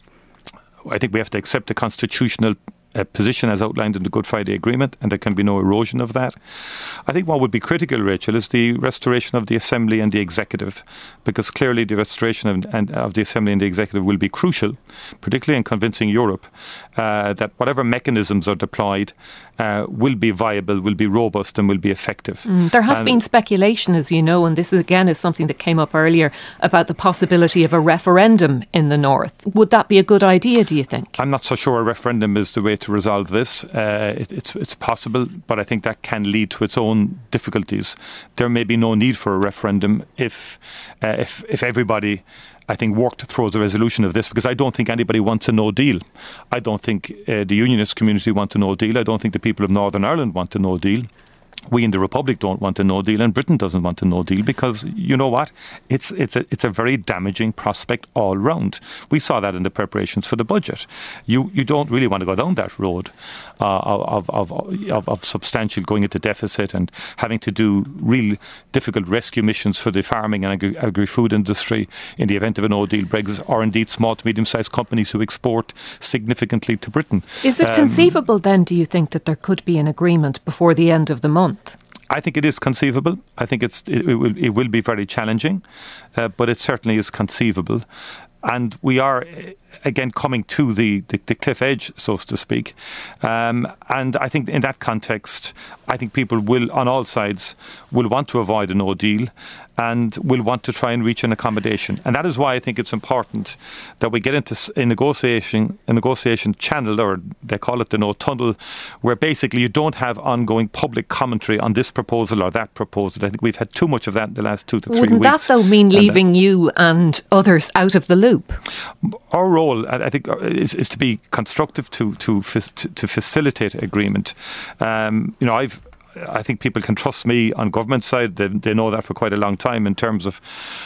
[SPEAKER 11] I think we have to accept the constitutional uh, position as outlined in the Good Friday Agreement, and there can be no erosion of that. I think what would be critical, Rachel, is the restoration of the Assembly and the Executive, because clearly the restoration of, and, of the Assembly and the Executive will be crucial, particularly in convincing Europe uh, that whatever mechanisms are deployed uh, will be viable, will be robust and will be effective.
[SPEAKER 2] Mm, there has and been speculation, as you know, and this is, again is something that came up earlier, about the possibility of a referendum in the north. Would that be a good idea, do you think?
[SPEAKER 11] I'm not so sure a referendum is the way to resolve this. Uh, it, it's, it's possible, but I think that can lead to its own difficulties. There may be no need for a referendum if uh, if, if everybody, I think, worked towards a resolution of this, because I don't think anybody wants a no deal. I don't think uh, the unionist community want a no deal. I don't think the people of Northern Ireland want a no deal. We in the Republic don't want a no deal, and Britain doesn't want a no deal, because you know what? It's it's a it's a very damaging prospect all round. We saw that in the preparations for the budget. You you don't really want to go down that road uh, of, of of of substantial going into deficit and having to do real difficult rescue missions for the farming and agri- agri-food industry in the event of a no deal Brexit, or indeed small to medium-sized companies who export significantly to Britain.
[SPEAKER 2] Is it um, conceivable then, do you think, that there could be an agreement before the end of the month?
[SPEAKER 11] I think it is conceivable. I think it's it, it will it will be very challenging, uh, but it certainly is conceivable. And we are, again, coming to the, the, the cliff edge, so to speak. Um, and I think in that context, I think people will, on all sides, will want to avoid a no deal and will want to try and reach an accommodation. And that is why I think it's important that we get into a negotiation, a negotiation channel, or they call it the no tunnel, where basically you don't have ongoing public commentary on this proposal or that proposal. I think we've had too much of that in the last two to three
[SPEAKER 2] Wouldn't
[SPEAKER 11] weeks.
[SPEAKER 2] Wouldn't that, though, mean leaving you and others out of the loop?
[SPEAKER 11] Our role, I think, is, is to be constructive, to to to, to facilitate agreement. Um, you know, I've. I think people can trust me on government side. They, they know that for quite a long time in terms of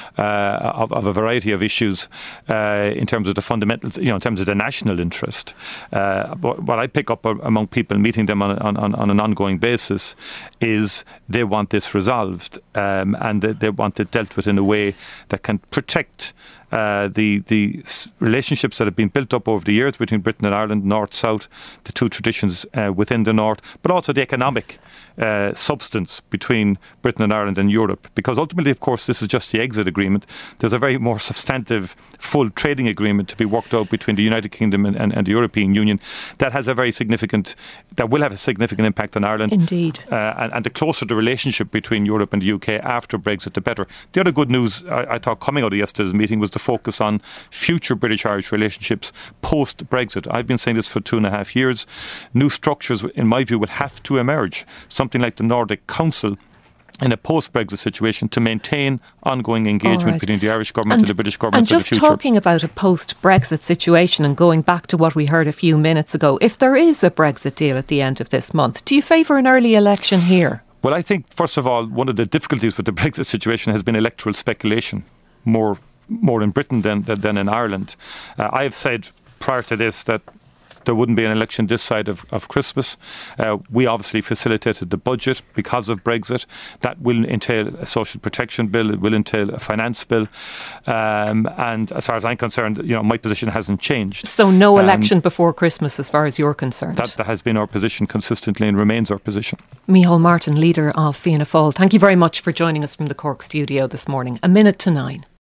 [SPEAKER 11] uh, of, of a variety of issues, uh, in terms of the fundamentals, you know, in terms of the national interest. Uh, what, what I pick up among people, meeting them on, on, on an ongoing basis, is they want this resolved, um, and they, they want it dealt with in a way that can protect Uh, the the relationships that have been built up over the years between Britain and Ireland, North, South, the two traditions uh, within the North, but also the economic uh, substance between Britain and Ireland and Europe. Because ultimately, of course, this is just the exit agreement. There's a very more substantive, full trading agreement to be worked out between the United Kingdom and, and, and the European Union that has a very significant, that will have a significant impact on Ireland.
[SPEAKER 2] Indeed.
[SPEAKER 11] Uh, and, and the closer the relationship between Europe and the U K after Brexit, the better. The other good news I, I thought coming out of yesterday's meeting was the focus on future British-Irish relationships post-Brexit. I've been saying this for two and a half years. New structures, in my view, would have to emerge. Something like the Nordic Council in a post-Brexit situation to maintain ongoing engagement right. between the Irish government and, and the British government
[SPEAKER 2] and just
[SPEAKER 11] in the future.
[SPEAKER 2] Talking about a post-Brexit situation and going back to what we heard a few minutes ago, if there is a Brexit deal at the end of this month, do you favour an early election here?
[SPEAKER 11] Well, I think, first of all, one of the difficulties with the Brexit situation has been electoral speculation, more more in Britain than, than, than in Ireland. Uh, I have said prior to this that there wouldn't be an election this side of, of Christmas. Uh, we obviously facilitated the budget because of Brexit. That will entail a social protection bill. It will entail a finance bill. Um, and as far as I'm concerned, you know, my position hasn't changed.
[SPEAKER 2] So no
[SPEAKER 11] um,
[SPEAKER 2] election before Christmas as far as you're concerned?
[SPEAKER 11] That, that has been our position consistently and remains our position.
[SPEAKER 2] Micheál Martin, leader of Fianna Fáil, thank you very much for joining us from the Cork studio this morning. A minute to nine.